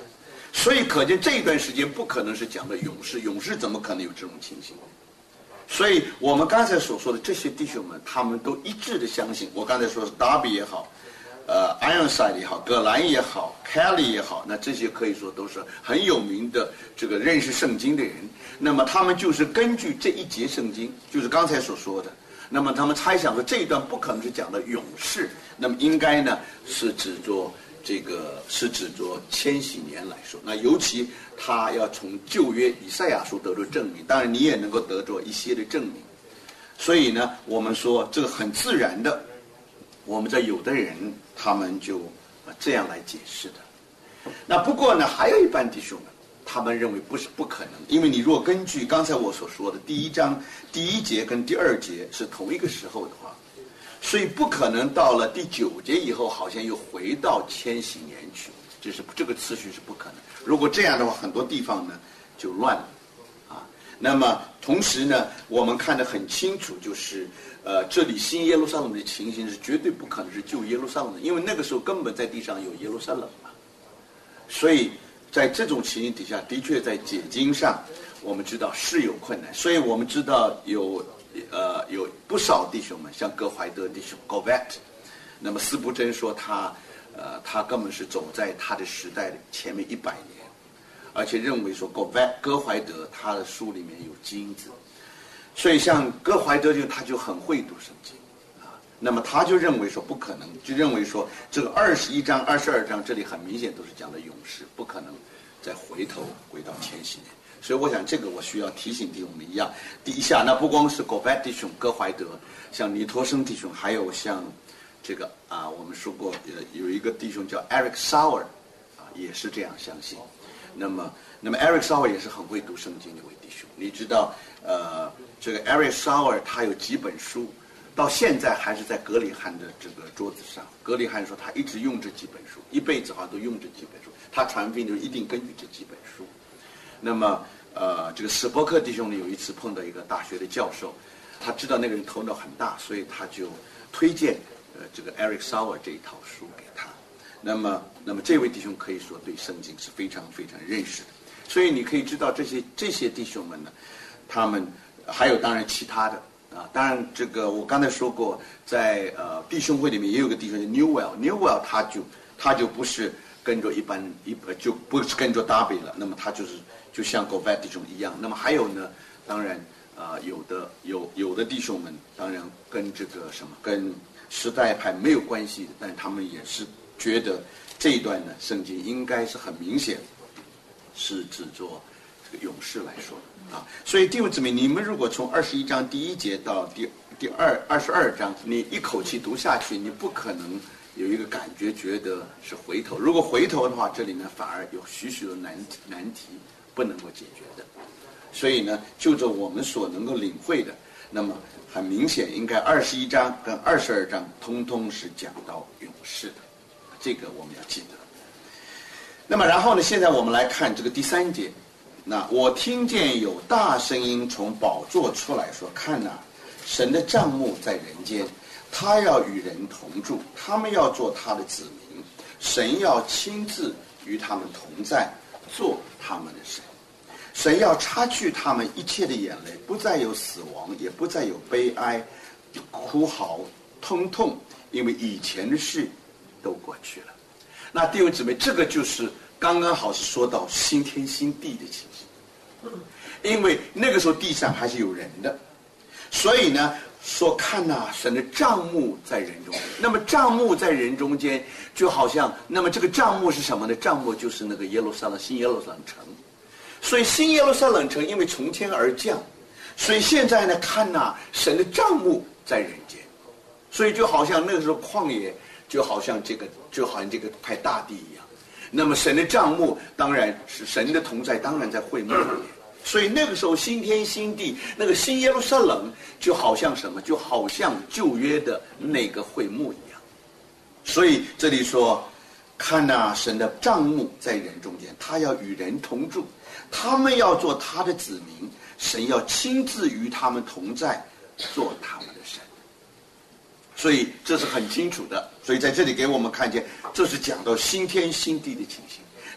所以可见这一段时间不可能是讲的勇士，勇士怎么可能有这种情形？所以我们刚才所说的这些弟兄们，他们都一致的相信，我刚才说是达比也好，呃 Ironside 也好，葛兰也好， Kelly 也好，那这些可以说都是很有名的这个认识圣经的人。那么他们就是根据这一节圣经，就是刚才所说的，那么他们猜想说这一段不可能是讲的勇士，那么应该呢是指着这个是指着千禧年来说，那尤其他要从旧约以赛亚书得出证明，当然你也能够得着一些的证明。所以呢，我们说这个很自然的，我们这有的人他们就这样来解释的。那不过呢，还有一般弟兄们，他们认为不是不可能，因为你若根据刚才我所说的第一章第一节跟第二节是同一个时候的话，所以不可能到了第九节以后好像又回到千禧年去，这是这个次序是不可能。如果这样的话，很多地方呢就乱了啊。那么同时呢，我们看得很清楚，就是呃，这里新耶路撒冷的情形是绝对不可能是旧耶路撒冷的，因为那个时候根本在地上有耶路撒冷嘛。所以在这种情形底下，的确在解经上我们知道是有困难，所以我们知道有呃有不少弟兄们，像葛怀德弟兄 Govet， 那么司布真说他呃他根本是走在他的时代的前面一百年，而且认为说 Govet 葛怀德他的书里面有金子，所以像葛怀德就他就很会读圣经啊，那么他就认为说不可能，就认为说这个二十一章二十二章这里很明显都是讲的勇士，不可能再回头回到千禧年。所以我想这个我需要提醒弟兄们一样，第一下那不光是 Govet 弟兄葛怀德，像尼托生弟兄，还有像这个啊我们说过呃有一个弟兄叫 Eric Sauer 啊也是这样相信。那么那么 Eric Sauer 也是很会读圣经的一位弟兄，你知道呃这个 Eric Sauer 他有几本书到现在还是在格里汉的这个桌子上，格里汉说他一直用这几本书，一辈子好像都用这几本书，他传福音就一定根据这几本书。那么呃这个史伯克弟兄呢有一次碰到一个大学的教授，他知道那个人头脑很大，所以他就推荐呃这个 Eric Sauer 这一套书给他。那么那么这位弟兄可以说对圣经是非常非常认识的，所以你可以知道这些这些弟兄们呢，他们还有当然其他的啊，当然这个我刚才说过，在呃弟兄会里面也有个弟兄叫 Newell Newell 他就他就不是跟着一般一就不是跟着 Darby 了，那么他就是就像 Govet 弟兄一样。那么还有呢，当然啊、呃、有的有有的弟兄们当然跟这个什么跟时代派没有关系的，但他们也是觉得这一段呢圣经应该是很明显是指着这个勇士来说的啊。所以弟兄姊妹，你们如果从二十一章第一节到第第二二十二章，你一口气读下去，你不可能有一个感觉觉得是回头。如果回头的话，这里呢反而有许许的难难题不能够解决的。所以呢，就着我们所能够领会的，那么很明显应该二十一章跟二十二章通通是讲到勇士的，这个我们要记得。那么然后呢，现在我们来看这个第三节。那我听见有大声音从宝座出来说，看哪，神的帐幕在人间，他要与人同住，他们要做他的子民，神要亲自与他们同在，做他们的神。神要擦去他们一切的眼泪，不再有死亡，也不再有悲哀、哭嚎、疼痛，因为以前的事都过去了。那弟兄姊妹，这个就是刚刚好是说到新天新地的情形，因为那个时候地上还是有人的，所以呢说看呐、啊，神的帐幕在人中间。那么帐幕在人中间，就好像那么这个帐幕是什么呢？帐幕就是那个耶路撒冷新耶路撒冷城。所以新耶路撒冷城因为从天而降，所以现在呢看呐、啊，神的帐幕在人间。所以就好像那个时候旷野，就好像这个就好像这个块大地一样。那么神的帐幕当然是神的同在，当然在会幕里面。所以那个时候新天新地，那个新耶路撒冷就好像什么？就好像旧约的那个会幕一样。所以这里说，看呐、啊，神的帐幕在人中间，他要与人同住，他们要做他的子民，神要亲自与他们同在，做他们的神。所以这是很清楚的。所以在这里给我们看见，这是讲到新天新地的情形。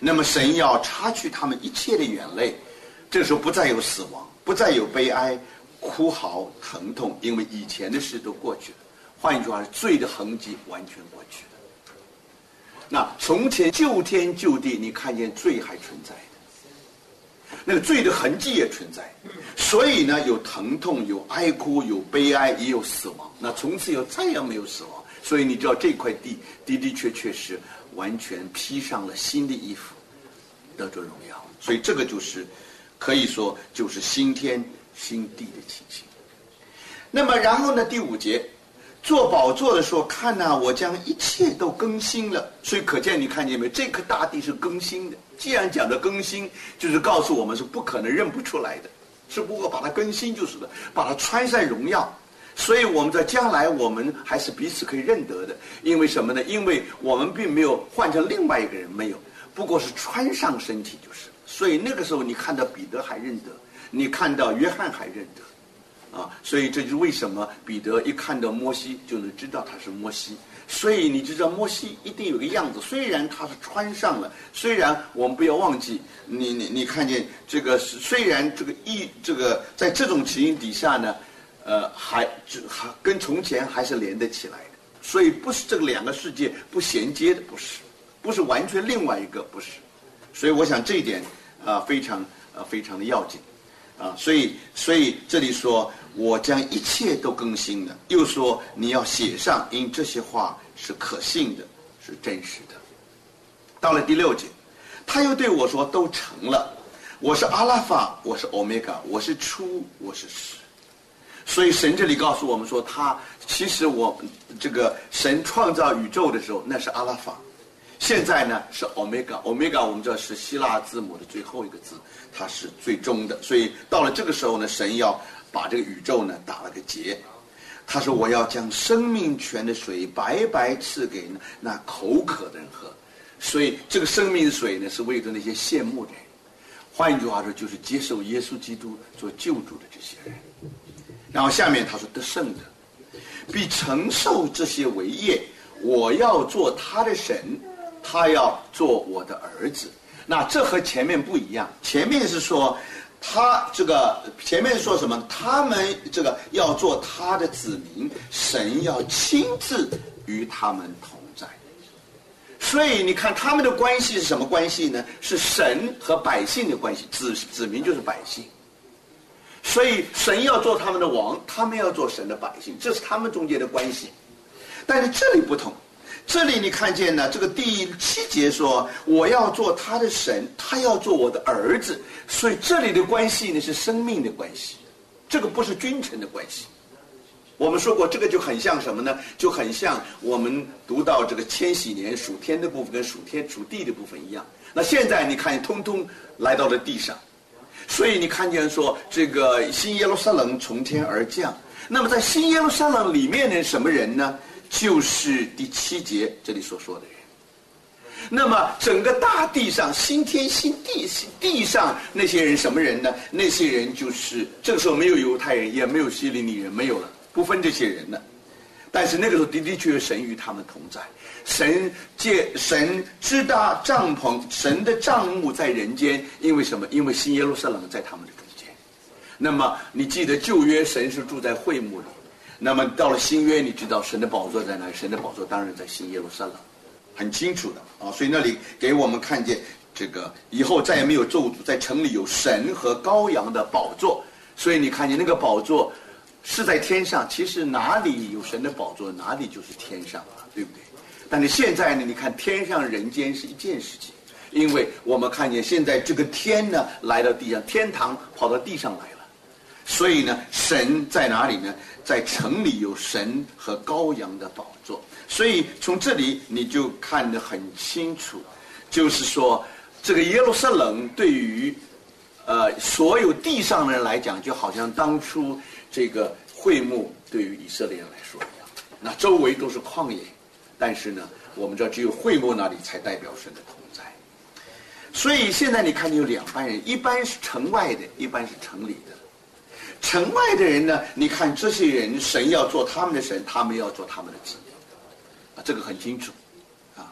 那么神要擦去他们一切的眼泪，这个时候不再有死亡，不再有悲哀、哭嚎、疼痛，因为以前的事都过去了。换一句话，罪的痕迹完全过去了。那从前旧天旧地，你看见罪还存在的，那个罪的痕迹也存在，所以呢，有疼痛，有哀哭，有悲哀，也有死亡。那从此以后再也没有死亡，所以你知道这块地的的确确是完全披上了新的衣服，得着荣耀。所以这个就是可以说就是新天新地的情形。那么然后呢，第五节，坐宝座的时候，看啊，我将一切都更新了。所以可见你看见没有，这颗大地是更新的。既然讲的更新，就是告诉我们是不可能认不出来的，只不过把它更新就是了，把它穿上荣耀。所以我们在将来我们还是彼此可以认得的。因为什么呢？因为我们并没有换成另外一个人，没有，不过是穿上身体就是。所以那个时候你看到彼得还认得，你看到约翰还认得啊，所以这就是为什么彼得一看到摩西就能知道他是摩西。所以你知道摩西一定有个样子，虽然他是穿上了，虽然我们不要忘记，你你你看见这个，虽然这个一这个在这种情形底下呢，呃，还还跟从前还是连得起来的，所以不是这个两个世界不衔接的，不是，不是完全另外一个，不是。所以我想这一点啊、呃、非常啊、呃、非常的要紧。啊，所以所以这里说我将一切都更新了，又说你要写上，因这些话是可信的，是真实的。到了第六节，他又对我说都成了，我是阿拉法，我是欧米伽，我是初，我是始。所以神这里告诉我们说，他其实我这个神创造宇宙的时候那是阿拉法，现在呢是 omega，omega 我们知道是希腊字母的最后一个字，它是最终的。所以到了这个时候呢，神要把这个宇宙呢打了个结。他说我要将生命泉的水白白赐给那口渴的人喝。所以这个生命水呢是为了那些羡慕的人，换一句话说就是接受耶稣基督做救主的这些人。然后下面他说得胜的必承受这些为业，我要做他的神，他要做我的儿子。那这和前面不一样，前面是说他这个前面说什么？他们这个要做他的子民，神要亲自与他们同在。所以你看他们的关系是什么关系呢？是神和百姓的关系，子子民就是百姓。所以神要做他们的王，他们要做神的百姓，这是他们中间的关系。但是这里不同，这里你看见呢，这个第七节说我要做他的神，他要做我的儿子。所以这里的关系呢是生命的关系，这个不是君臣的关系。我们说过这个就很像什么呢？就很像我们读到这个千禧年属天的部分跟属天属地的部分一样。那现在你看通通来到了地上，所以你看见说这个新耶路撒冷从天而降。那么在新耶路撒冷里面的什么人呢？就是第七节这里所说的人。那么整个大地上新天新地，地上那些人什么人呢？那些人就是这个时候没有犹太人，也没有希利尼人，没有了，不分这些人了。但是那个时候的的确确神与他们同在，神借神支搭帐篷，神的帐幕在人间。因为什么？因为新耶路撒冷在他们的中间。那么你记得旧约神是住在会幕里，那么到了新约，你知道神的宝座在哪里？神的宝座当然在新耶路撒冷，很清楚的啊。所以那里给我们看见这个以后再也没有咒诅，在城里有神和羔羊的宝座。所以你看见那个宝座是在天上，其实哪里有神的宝座，哪里就是天上了，对不对？但是现在呢，你看天上人间是一件事情，因为我们看见现在这个天呢来到地上，天堂跑到地上来了。所以呢，神在哪里呢？在城里有神和羔羊的宝座。所以从这里你就看得很清楚，就是说这个耶路撒冷对于呃所有地上的人来讲，就好像当初这个会幕对于以色列人来说一样，那周围都是旷野，但是呢我们知道只有会幕那里才代表神的同在。所以现在你看见有两班人，一般是城外的，一般是城里的。城外的人呢，你看这些人，神要做他们的神，他们要做他们的子民啊，这个很清楚啊。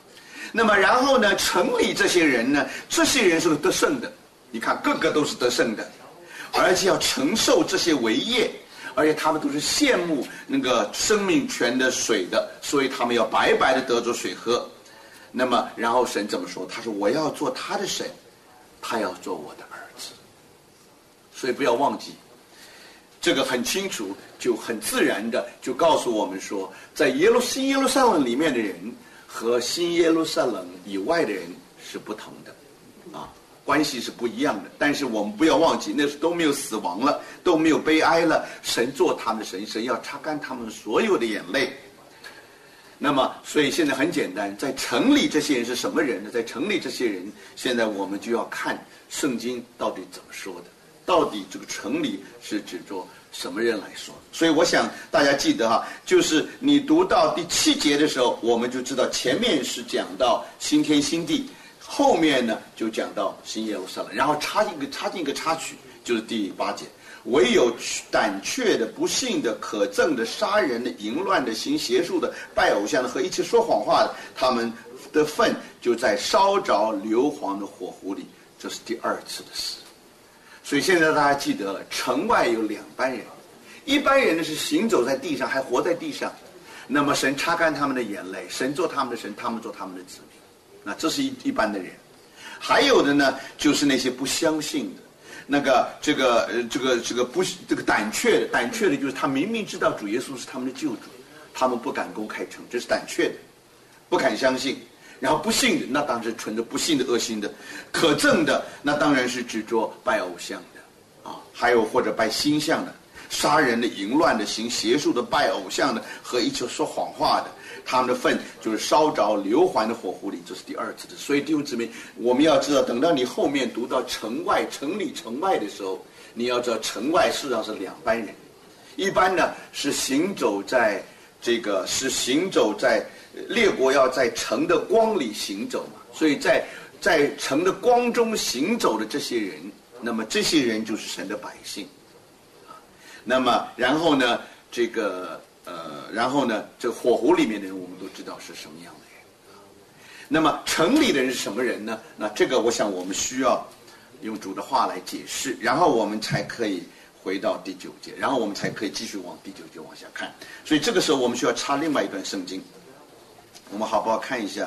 那么然后呢，城里这些人呢，这些人是得胜的，你看个个都是得胜的，而且要承受这些为业，而且他们都是羡慕那个生命泉的水的，所以他们要白白的得着水喝。那么然后神怎么说？他说我要做他的神，他要做我的儿子。所以不要忘记，这个很清楚，就很自然的就告诉我们说，在耶路新耶路撒冷里面的人和新耶路撒冷以外的人是不同的啊，关系是不一样的。但是我们不要忘记，那时都没有死亡了，都没有悲哀了，神做他们的神，神要擦干他们所有的眼泪。那么所以现在很简单，在城里这些人是什么人呢？在城里这些人，现在我们就要看圣经到底怎么说的，到底这个城里是指着什么人来说。所以我想大家记得哈，就是你读到第七节的时候，我们就知道前面是讲到新天新地，后面呢就讲到新耶路撒冷，然后插进一个插进一个插曲，就是第八节，唯有胆怯的、不信的、可憎的、杀人的、淫乱的、行邪术的、拜偶像的和一切说谎话的，他们的份就在烧着硫磺的火湖里。这是第二次的事。所以现在大家记得了，城外有两班人，一般人呢是行走在地上，还活在地上，那么神擦干他们的眼泪，神做他们的神，他们做他们的子民，那这是一一般的人。还有的呢，就是那些不相信的，那个这个呃这个这个不这个胆怯的，胆怯的就是他明明知道主耶稣是他们的救主，他们不敢公开承认，这是胆怯的，不敢相信。然后不信的，那当然是存着不信的恶心的；可憎的，那当然是指着拜偶像的啊，还有或者拜星象的、杀人的、淫乱的、行邪术的、拜偶像的和一切说谎话的，他们的份就是烧着硫磺的火湖里。这是第二次的。所以弟兄姊妹，我们要知道，等到你后面读到城外、城里、城外的时候，你要知道城外事实上是两班人，一般呢是行走在这个是行走在。列国要在城的光里行走嘛，所以在在城的光中行走的这些人，那么这些人就是神的百姓。那么然后呢，这个呃，然后呢，这个火湖里面的人，我们都知道是什么样的人。那么城里的人是什么人呢？那这个我想我们需要用主的话来解释，然后我们才可以回到第九节，然后我们才可以继续往第九节往下看。所以这个时候我们需要插另外一段圣经。我们好不好看一下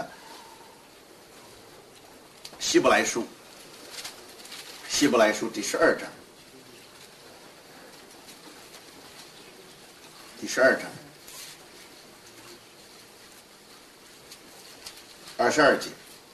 希伯来书，希伯来书第十二章，第十二章二十二节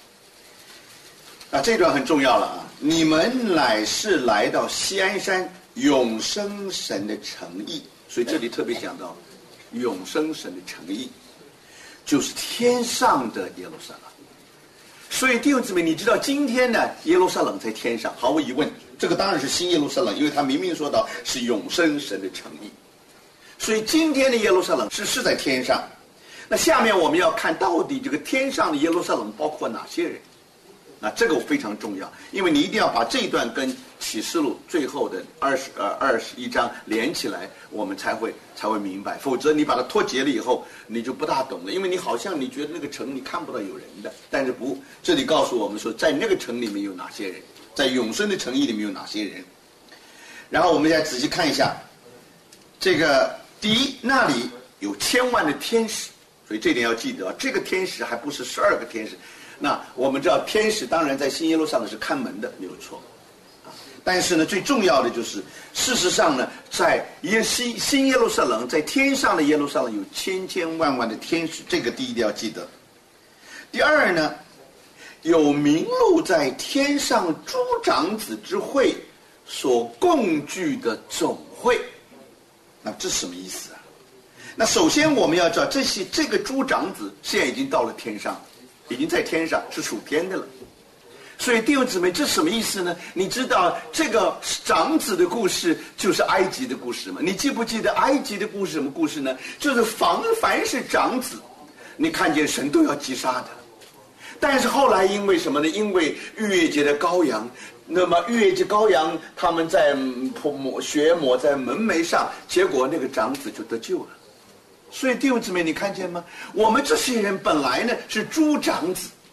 啊，这段很重要了啊！你们乃是来到锡安山永生神的诚意，所以这里特别讲到永生神的诚意。就是天上的耶路撒冷。所以弟兄姊妹，你知道今天呢，耶路撒冷在天上，毫无疑问，这个当然是新耶路撒冷，因为他明明说到是永生神的诚意。所以今天的耶路撒冷是是在天上。那下面我们要看到底这个天上的耶路撒冷包括哪些人？那这个非常重要，因为你一定要把这一段跟启示录最后的二十呃二十一章连起来，我们才会才会明白。否则你把它脱节了以后，你就不大懂了。因为你好像你觉得那个城你看不到有人的，但是不，这里告诉我们说，在那个城里面有哪些人，在永生的诚意里面有哪些人。然后我们再仔细看一下，这个第一，那里有千万的天使，所以这点要记得，这个天使还不是十二个天使。那我们知道天使当然在新耶路撒冷是看门的，没有错啊。但是呢，最重要的就是，事实上呢，在耶新新耶路撒冷，在天上的耶路撒冷有千千万万的天使，这个第一点要记得。第二呢，有名录在天上诸长子之会所共聚的总会。那这什么意思啊？那首先我们要知道，这些这个诸长子现在已经到了天上，已经在天上，是属天的了。所以弟兄姊妹，这什么意思呢？你知道这个长子的故事就是埃及的故事吗？你记不记得埃及的故事什么故事呢？就是凡凡是长子，你看见神都要击杀的。但是后来因为什么呢？因为逾越节的羔羊，那么逾越节羔羊他们在抹血抹在门楣上，结果那个长子就得救了。所以弟兄姊妹，你看见吗？我们这些人本来呢是诸长子，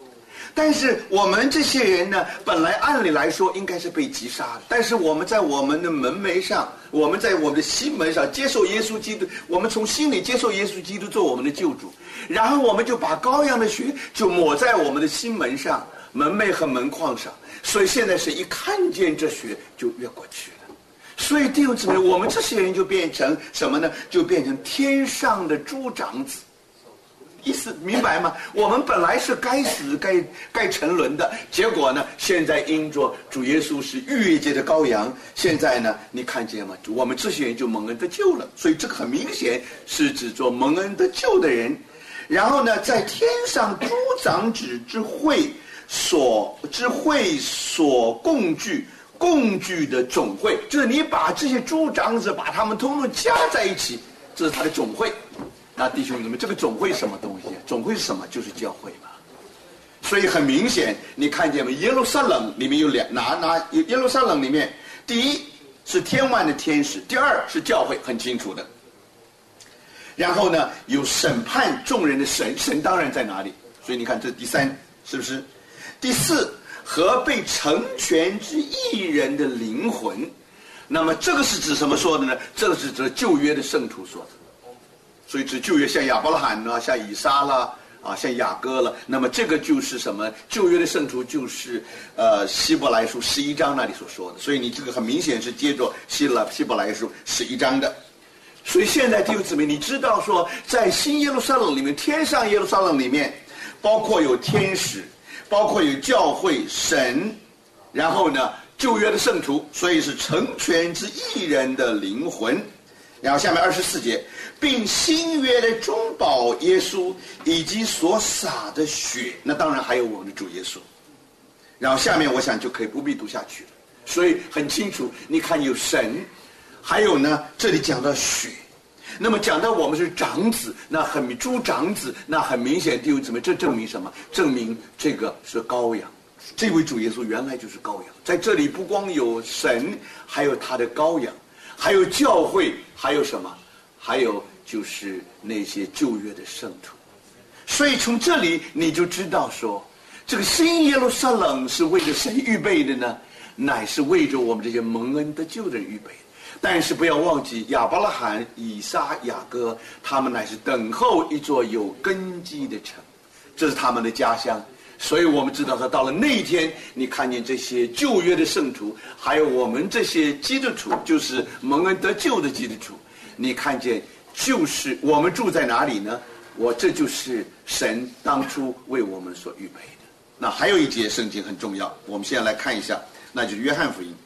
但是我们这些人呢，本来按理来说应该是被击杀的，但是我们在我们的门楣上，我们在我们的心门上接受耶稣基督，我们从心里接受耶稣基督做我们的救主，然后我们就把羔羊的血就抹在我们的心门上、门楣和门框上，所以现在是一看见这血就越过去了。所以弟兄姊妹，我们这些人就变成什么呢？就变成天上的诸长子。意思明白吗？我们本来是该死该该沉沦的，结果呢，现在因着主耶稣是逾越节的羔羊，现在呢，你看见吗？我们这些人就蒙恩得救了。所以这个很明显是指做蒙恩得救的人。然后呢，在天上诸长子之会所之会所共聚共聚的总会，就是你把这些诸长子把他们通通加在一起，这是他的总会。那弟兄姊妹，这个总会是什么东西？总会是什么？就是教会嘛。所以很明显，你看见没？耶路撒冷里面有两哪哪？耶路撒冷里面，第一是天万的天使，第二是教会，很清楚的。然后呢，有审判众人的神，神当然在哪里？所以你看，这第三是不是？第四，和被成全之义人的灵魂。那么这个是指什么说的呢？这个是指旧约的圣徒说的。所以指旧约像亚伯拉罕啦，像以撒啦，啊，像雅各了。那么这个就是什么？旧约的圣徒就是呃希伯来书十一章那里所说的。所以你这个很明显是接着希了希伯来书十一章的。所以现在弟兄姊妹，你知道说，在新耶路撒冷里面，天上耶路撒冷里面，包括有天使，包括有教会、神，然后呢旧约的圣徒，所以是成全之义人的灵魂。然后下面二十四节，并新约的中保耶稣以及所洒的血，那当然还有我们的主耶稣。然后下面我想就可以不必读下去了。所以很清楚，你看有神，还有呢这里讲到血。那么讲到我们是长子，那很明诸长子，那很明显弟兄姊妹，这证明什么？证明这个是羔羊。这位主耶稣原来就是羔羊，在这里不光有神，还有他的羔羊，还有教会，还有什么？还有就是那些旧约的圣徒。所以从这里你就知道说，这个新耶路撒冷是为着谁预备的呢？乃是为着我们这些蒙恩得救的人预备的。但是不要忘记，亚伯拉罕、以撒、雅各，他们乃是等候一座有根基的城，这是他们的家乡。所以我们知道说，到了那一天，你看见这些旧约的圣徒，还有我们这些基督徒，就是蒙恩得救的基督徒，你看见就是我们住在哪里呢？我这就是神当初为我们所预备的。那还有一节圣经很重要，我们现在来看一下，那就是约翰福音。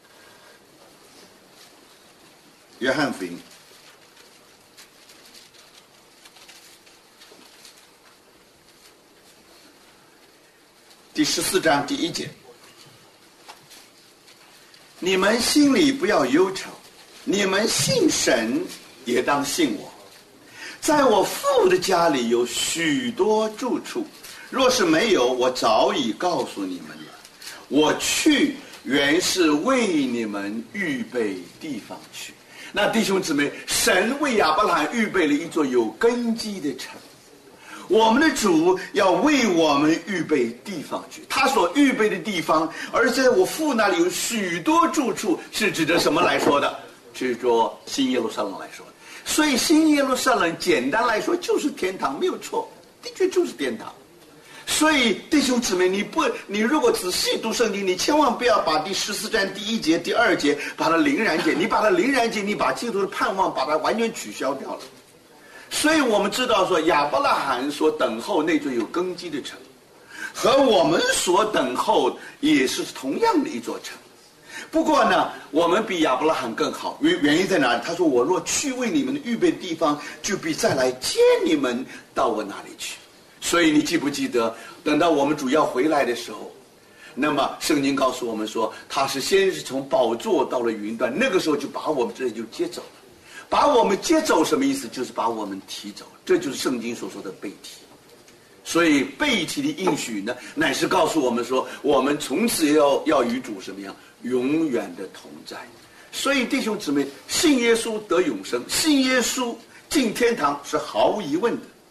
约翰福音第十四章第一节，你们心里不要忧愁，你们信神也当信我，在我父的家里有许多住处，若是没有，我早已告诉你们了。我去原是为你们预备地方去。那弟兄姊妹，神为亚伯拉罕预备了一座有根基的城，我们的主要为我们预备地方去。他所预备的地方，而在我父那里有许多住处，是指着什么来说的？指着新耶路撒冷来说的。所以新耶路撒冷简单来说就是天堂，没有错，的确就是天堂。所以弟兄姊妹，你不，你如果仔细读圣经，你千万不要把第十四章第一节、第二节把它凌然解，你把它凌然解，你把基督的盼望把它完全取消掉了。所以我们知道说，亚伯拉罕所等候那座有根基的城，和我们所等候也是同样的一座城。不过呢，我们比亚伯拉罕更好，原原因在哪里？他说：“我若去为你们的预备地方，就必再来接你们到我那里去。”所以你记不记得，等到我们主要回来的时候，那么圣经告诉我们说，他是先是从宝座到了云端，那个时候就把我们这里就接走了。把我们接走什么意思？就是把我们提走，这就是圣经所说的被提。所以被提的应许呢，乃是告诉我们说，我们从此要要与主什么样永远的同在。所以弟兄姊妹，信耶稣得永生，信耶稣进天堂是毫无疑问的。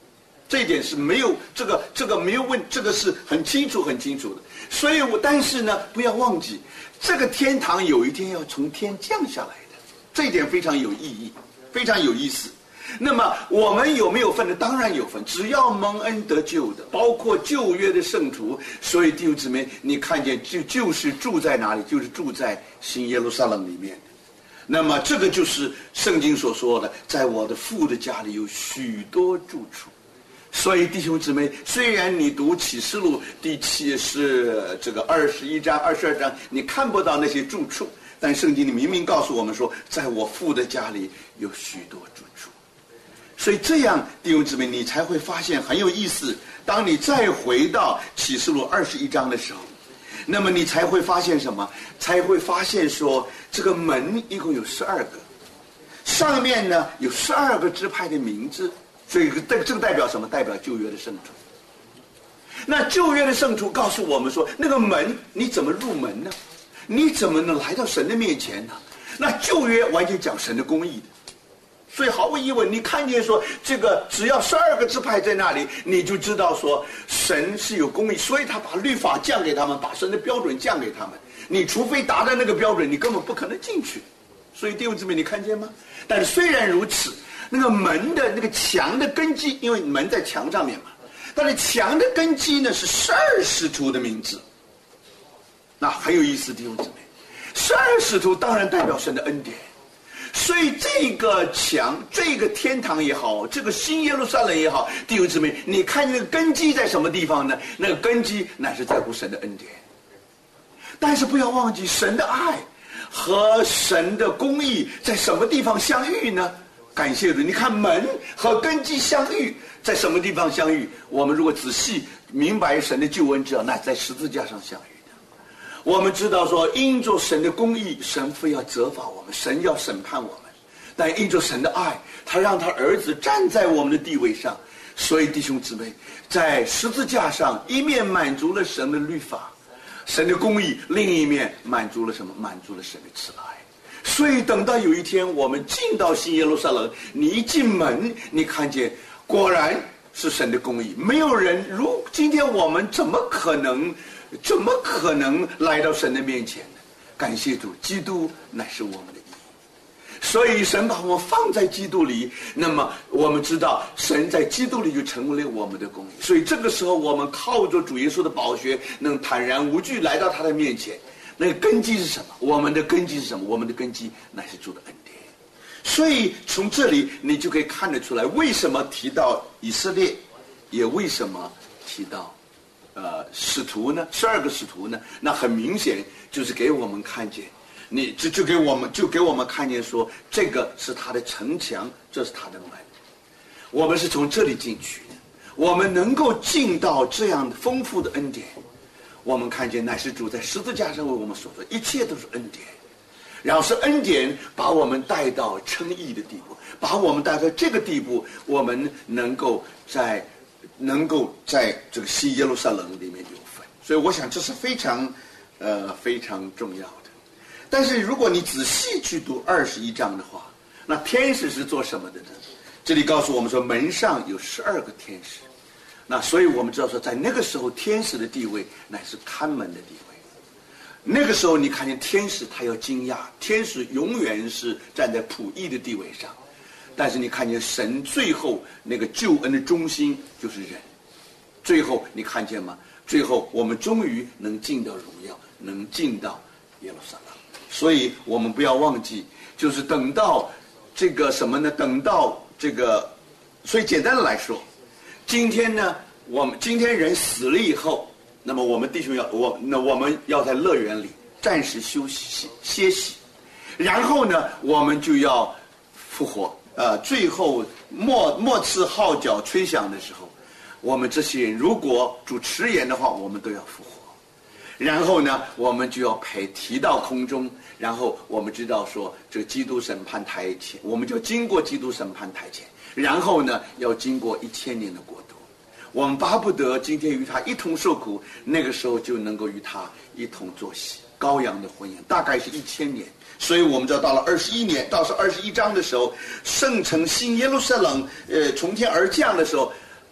这一点是没有这个这个没有问，这个是很清楚很清楚的。所以我但是呢，不要忘记，这个天堂有一天要从天降下来的，这一点非常有意义，非常有意思。那么我们有没有份呢？当然有份，只要蒙恩得救的，包括旧约的圣徒。所以弟兄姊妹，你看见就就是住在哪里，就是住在新耶路撒冷里面的。那么这个就是圣经所说的，在我的父的家里有许多住处。所以弟兄姊妹，虽然你读启示录第七是这个二十一章二十二章，你看不到那些住处，但圣经里明明告诉我们说，在我父的家里有许多住处。所以这样弟兄姊妹，你才会发现很有意思。当你再回到启示录二十一章的时候，那么你才会发现什么？才会发现说，这个门一共有十二个，上面呢有十二个支派的名字。所以这个代表什么？代表旧约的圣徒。那旧约的圣徒告诉我们说，那个门你怎么入门呢？你怎么能来到神的面前呢？那旧约完全讲神的公义的。所以毫无疑问，你看见说这个只要十二个支派在那里，你就知道说神是有公义，所以他把律法降给他们，把神的标准降给他们。你除非达到那个标准，你根本不可能进去。所以弟兄姊妹，你看见吗？但是虽然如此，那个门的那个墙的根基，因为门在墙上面嘛，但是墙的根基呢是十二使徒的名字。那很有意思，弟兄姊妹，十二使徒当然代表神的恩典。所以这个墙，这个天堂也好，这个新耶路撒冷也好，弟兄姊妹，你看那个根基在什么地方呢？那个根基乃是在乎神的恩典。但是不要忘记，神的爱和神的公义在什么地方相遇呢？感谢主，你看门和根基相遇，在什么地方相遇？我们如果仔细明白神的救恩，知道那在十字架上相遇的。我们知道说，因着神的公义，神非要责罚我们，神要审判我们，但因着神的爱，他让他儿子站在我们的地位上。所以弟兄姊妹，在十字架上，一面满足了神的律法，神的公义，另一面满足了什么？满足了神的慈爱。所以等到有一天我们进到新耶路撒冷，你一进门，你看见果然是神的公义。没有人如今天我们怎么可能怎么可能来到神的面前呢？感谢主，基督乃是我们的义。所以神把我们放在基督里，那么我们知道神在基督里就成为了我们的公义。所以这个时候我们靠着主耶稣的宝血，能坦然无惧来到他的面前。那个根基是什么？我们的根基是什么？我们的根基乃是主的恩典。所以从这里你就可以看得出来，为什么提到以色列，也为什么提到呃使徒呢？十二个使徒呢？那很明显就是给我们看见，你就就给我们就给我们看见说，这个是他的城墙，这是他的门。我们是从这里进去的，我们能够进到这样丰富的恩典。我们看见乃是主在十字架上为我们所做，一切都是恩典。然后是恩典把我们带到称义的地步，把我们带到这个地步，我们能够在能够在这个新耶路撒冷里面有份。所以我想这是非常呃非常重要的。但是如果你仔细去读二十一章的话，那天使是做什么的呢？这里告诉我们说，门上有十二个天使。那所以我们知道说，在那个时候天使的地位乃是看门的地位。那个时候你看见天使他要惊讶，天使永远是站在普义的地位上，但是你看见神最后那个救恩的中心就是人。最后你看见吗？最后我们终于能进到荣耀，能进到耶路撒冷。所以我们不要忘记，就是等到这个什么呢？等到这个，所以简单的来说，今天呢，我们今天人死了以后，那么我们弟兄要我那我们要在乐园里暂时休息歇息，然后呢，我们就要复活。呃，最后末末次号角吹响的时候，我们这些人如果主迟延的话，我们都要复活。然后呢，我们就要被提到空中，然后我们知道说，这个基督审判台前，我们就经过基督审判台前，然后呢，要经过一千年的国度。我们巴不得今天与他一同受苦，那个时候就能够与他一同坐席，羔羊的婚宴，大概是一千年。所以我们知道到了二十一年，到是二十一章的时候，圣城新耶路撒冷，呃，从天而降的时候，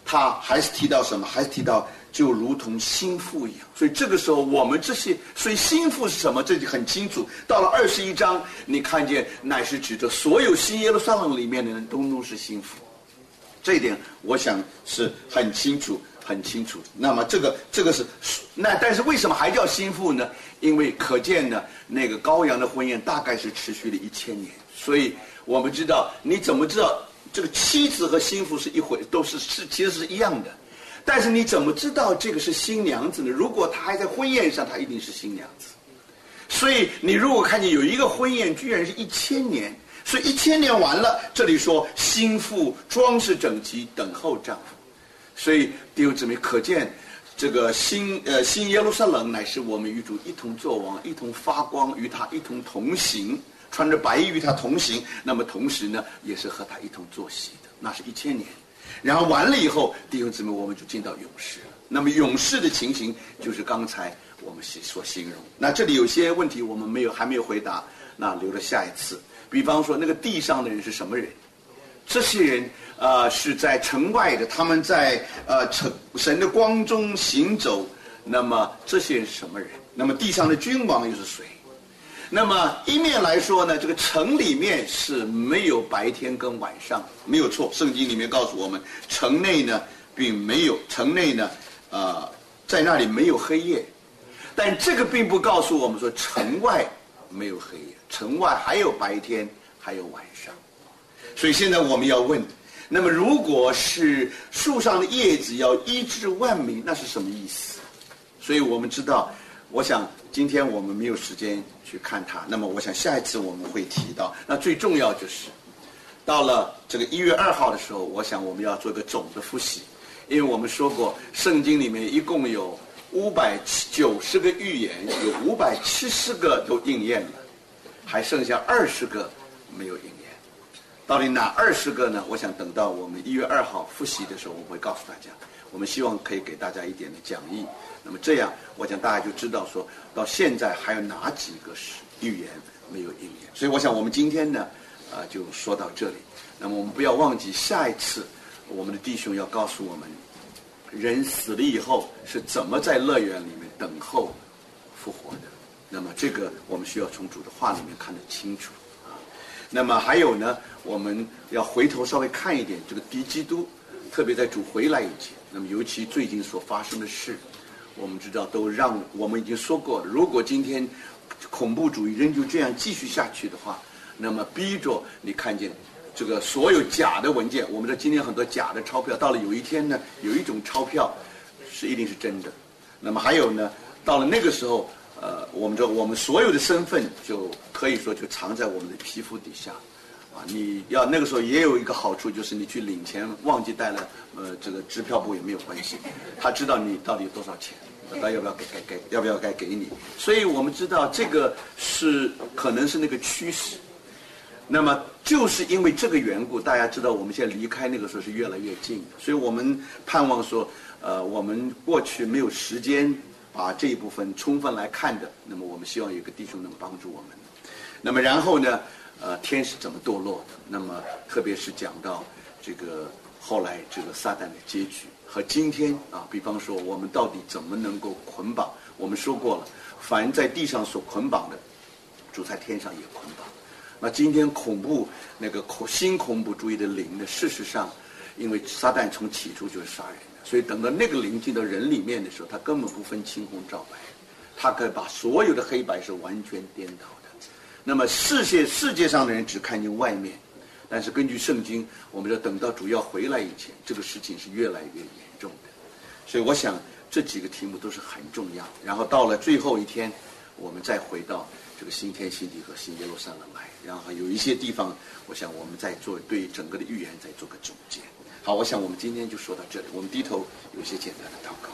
他还是提到什么？还是提到就如同心腹一样。所以这个时候我们这些，所以心腹是什么？这就很清楚。到了二十一章，你看见乃是指着所有新耶路撒冷里面的人都都是心腹，这一点我想是很清楚。很清楚，那么这个这个是那，但是为什么还叫心腹呢？因为可见呢，那个羔羊的婚宴大概是持续了一千年，所以我们知道，你怎么知道这个妻子和心腹是一回，都是是其实是一样的，但是你怎么知道这个是新娘子呢？如果她还在婚宴上，她一定是新娘子。所以你如果看见有一个婚宴居然是一千年，所以一千年完了，这里说心腹装饰整齐，等候丈夫。所以弟兄姊妹，可见这个新呃新耶路撒冷乃是我们与主一同作王，一同发光，与他一同同行，穿着白衣与他同行。那么同时呢，也是和他一同作席的，那是一千年。然后完了以后，弟兄姊妹，我们就进到永世了。那么永世的情形就是刚才我们所形容。那这里有些问题我们没有还没有回答，那留了下一次。比方说，那个地上的人是什么人？这些人呃是在城外的，他们在呃城神的光中行走。那么这些人是什么人？那么地上的君王又是谁？那么一面来说呢，这个城里面是没有白天跟晚上，没有错。圣经里面告诉我们，城内呢并没有，城内呢呃在那里没有黑夜。但这个并不告诉我们说城外没有黑夜，城外还有白天，还有晚上。所以现在我们要问，那么如果是树上的叶子要医治万民，那是什么意思？所以我们知道，我想今天我们没有时间去看它，那么我想下一次我们会提到。那最重要就是到了这个一月二号的时候，我想我们要做一个总的复习，因为我们说过圣经里面一共有五百九十个预言，有五百七十个都应验了，还剩下二十个没有应验。到底哪二十个呢？我想等到我们一月二号复习的时候，我会告诉大家。我们希望可以给大家一点的讲义。那么这样，我想大家就知道说到现在还有哪几个是预言没有应验。所以我想我们今天呢，呃，就说到这里。那么我们不要忘记，下一次我们的弟兄要告诉我们，人死了以后是怎么在乐园里面等候复活的。那么这个我们需要从主的话里面看得清楚。那么还有呢，我们要回头稍微看一点这个敌基督，特别在主回来以前，那么尤其最近所发生的事，我们知道都让我们已经说过了，如果今天恐怖主义仍旧这样继续下去的话，那么逼着你看见这个所有假的文件，我们知道今天很多假的钞票，到了有一天呢，有一种钞票是一定是真的。那么还有呢，到了那个时候，呃，我们说我们所有的身份就可以说就藏在我们的皮肤底下，啊，你要那个时候也有一个好处，就是你去领钱忘记带了呃这个支票簿也没有关系，他知道你到底有多少钱，他要不要给给给要不要该给你，所以我们知道这个是可能是那个趋势。那么就是因为这个缘故，大家知道我们现在离开那个时候是越来越近，所以我们盼望说，呃，我们过去没有时间把这一部分充分来看的，那么我们希望有个弟兄能帮助我们。那么然后呢，呃，天使怎么堕落的？那么特别是讲到这个后来这个撒旦的结局和今天啊，比方说我们到底怎么能够捆绑？我们说过了，凡在地上所捆绑的，主在天上也捆绑。那今天恐怖那个恐新恐怖主义的灵呢，事实上，因为撒旦从起初就是杀人的，所以等到那个灵进到人里面的时候，他根本不分青红皂白，他可以把所有的黑白是完全颠倒的。那么世界世界上的人只看见外面，但是根据圣经，我们要等到主要回来以前，这个事情是越来越严重的。所以我想这几个题目都是很重要。然后到了最后一天，我们再回到这个新天新地和新耶路撒冷来，然后有一些地方，我想我们再做对整个的预言再做个总结。好，我想我们今天就说到这里，我们低头有一些简单的祷告。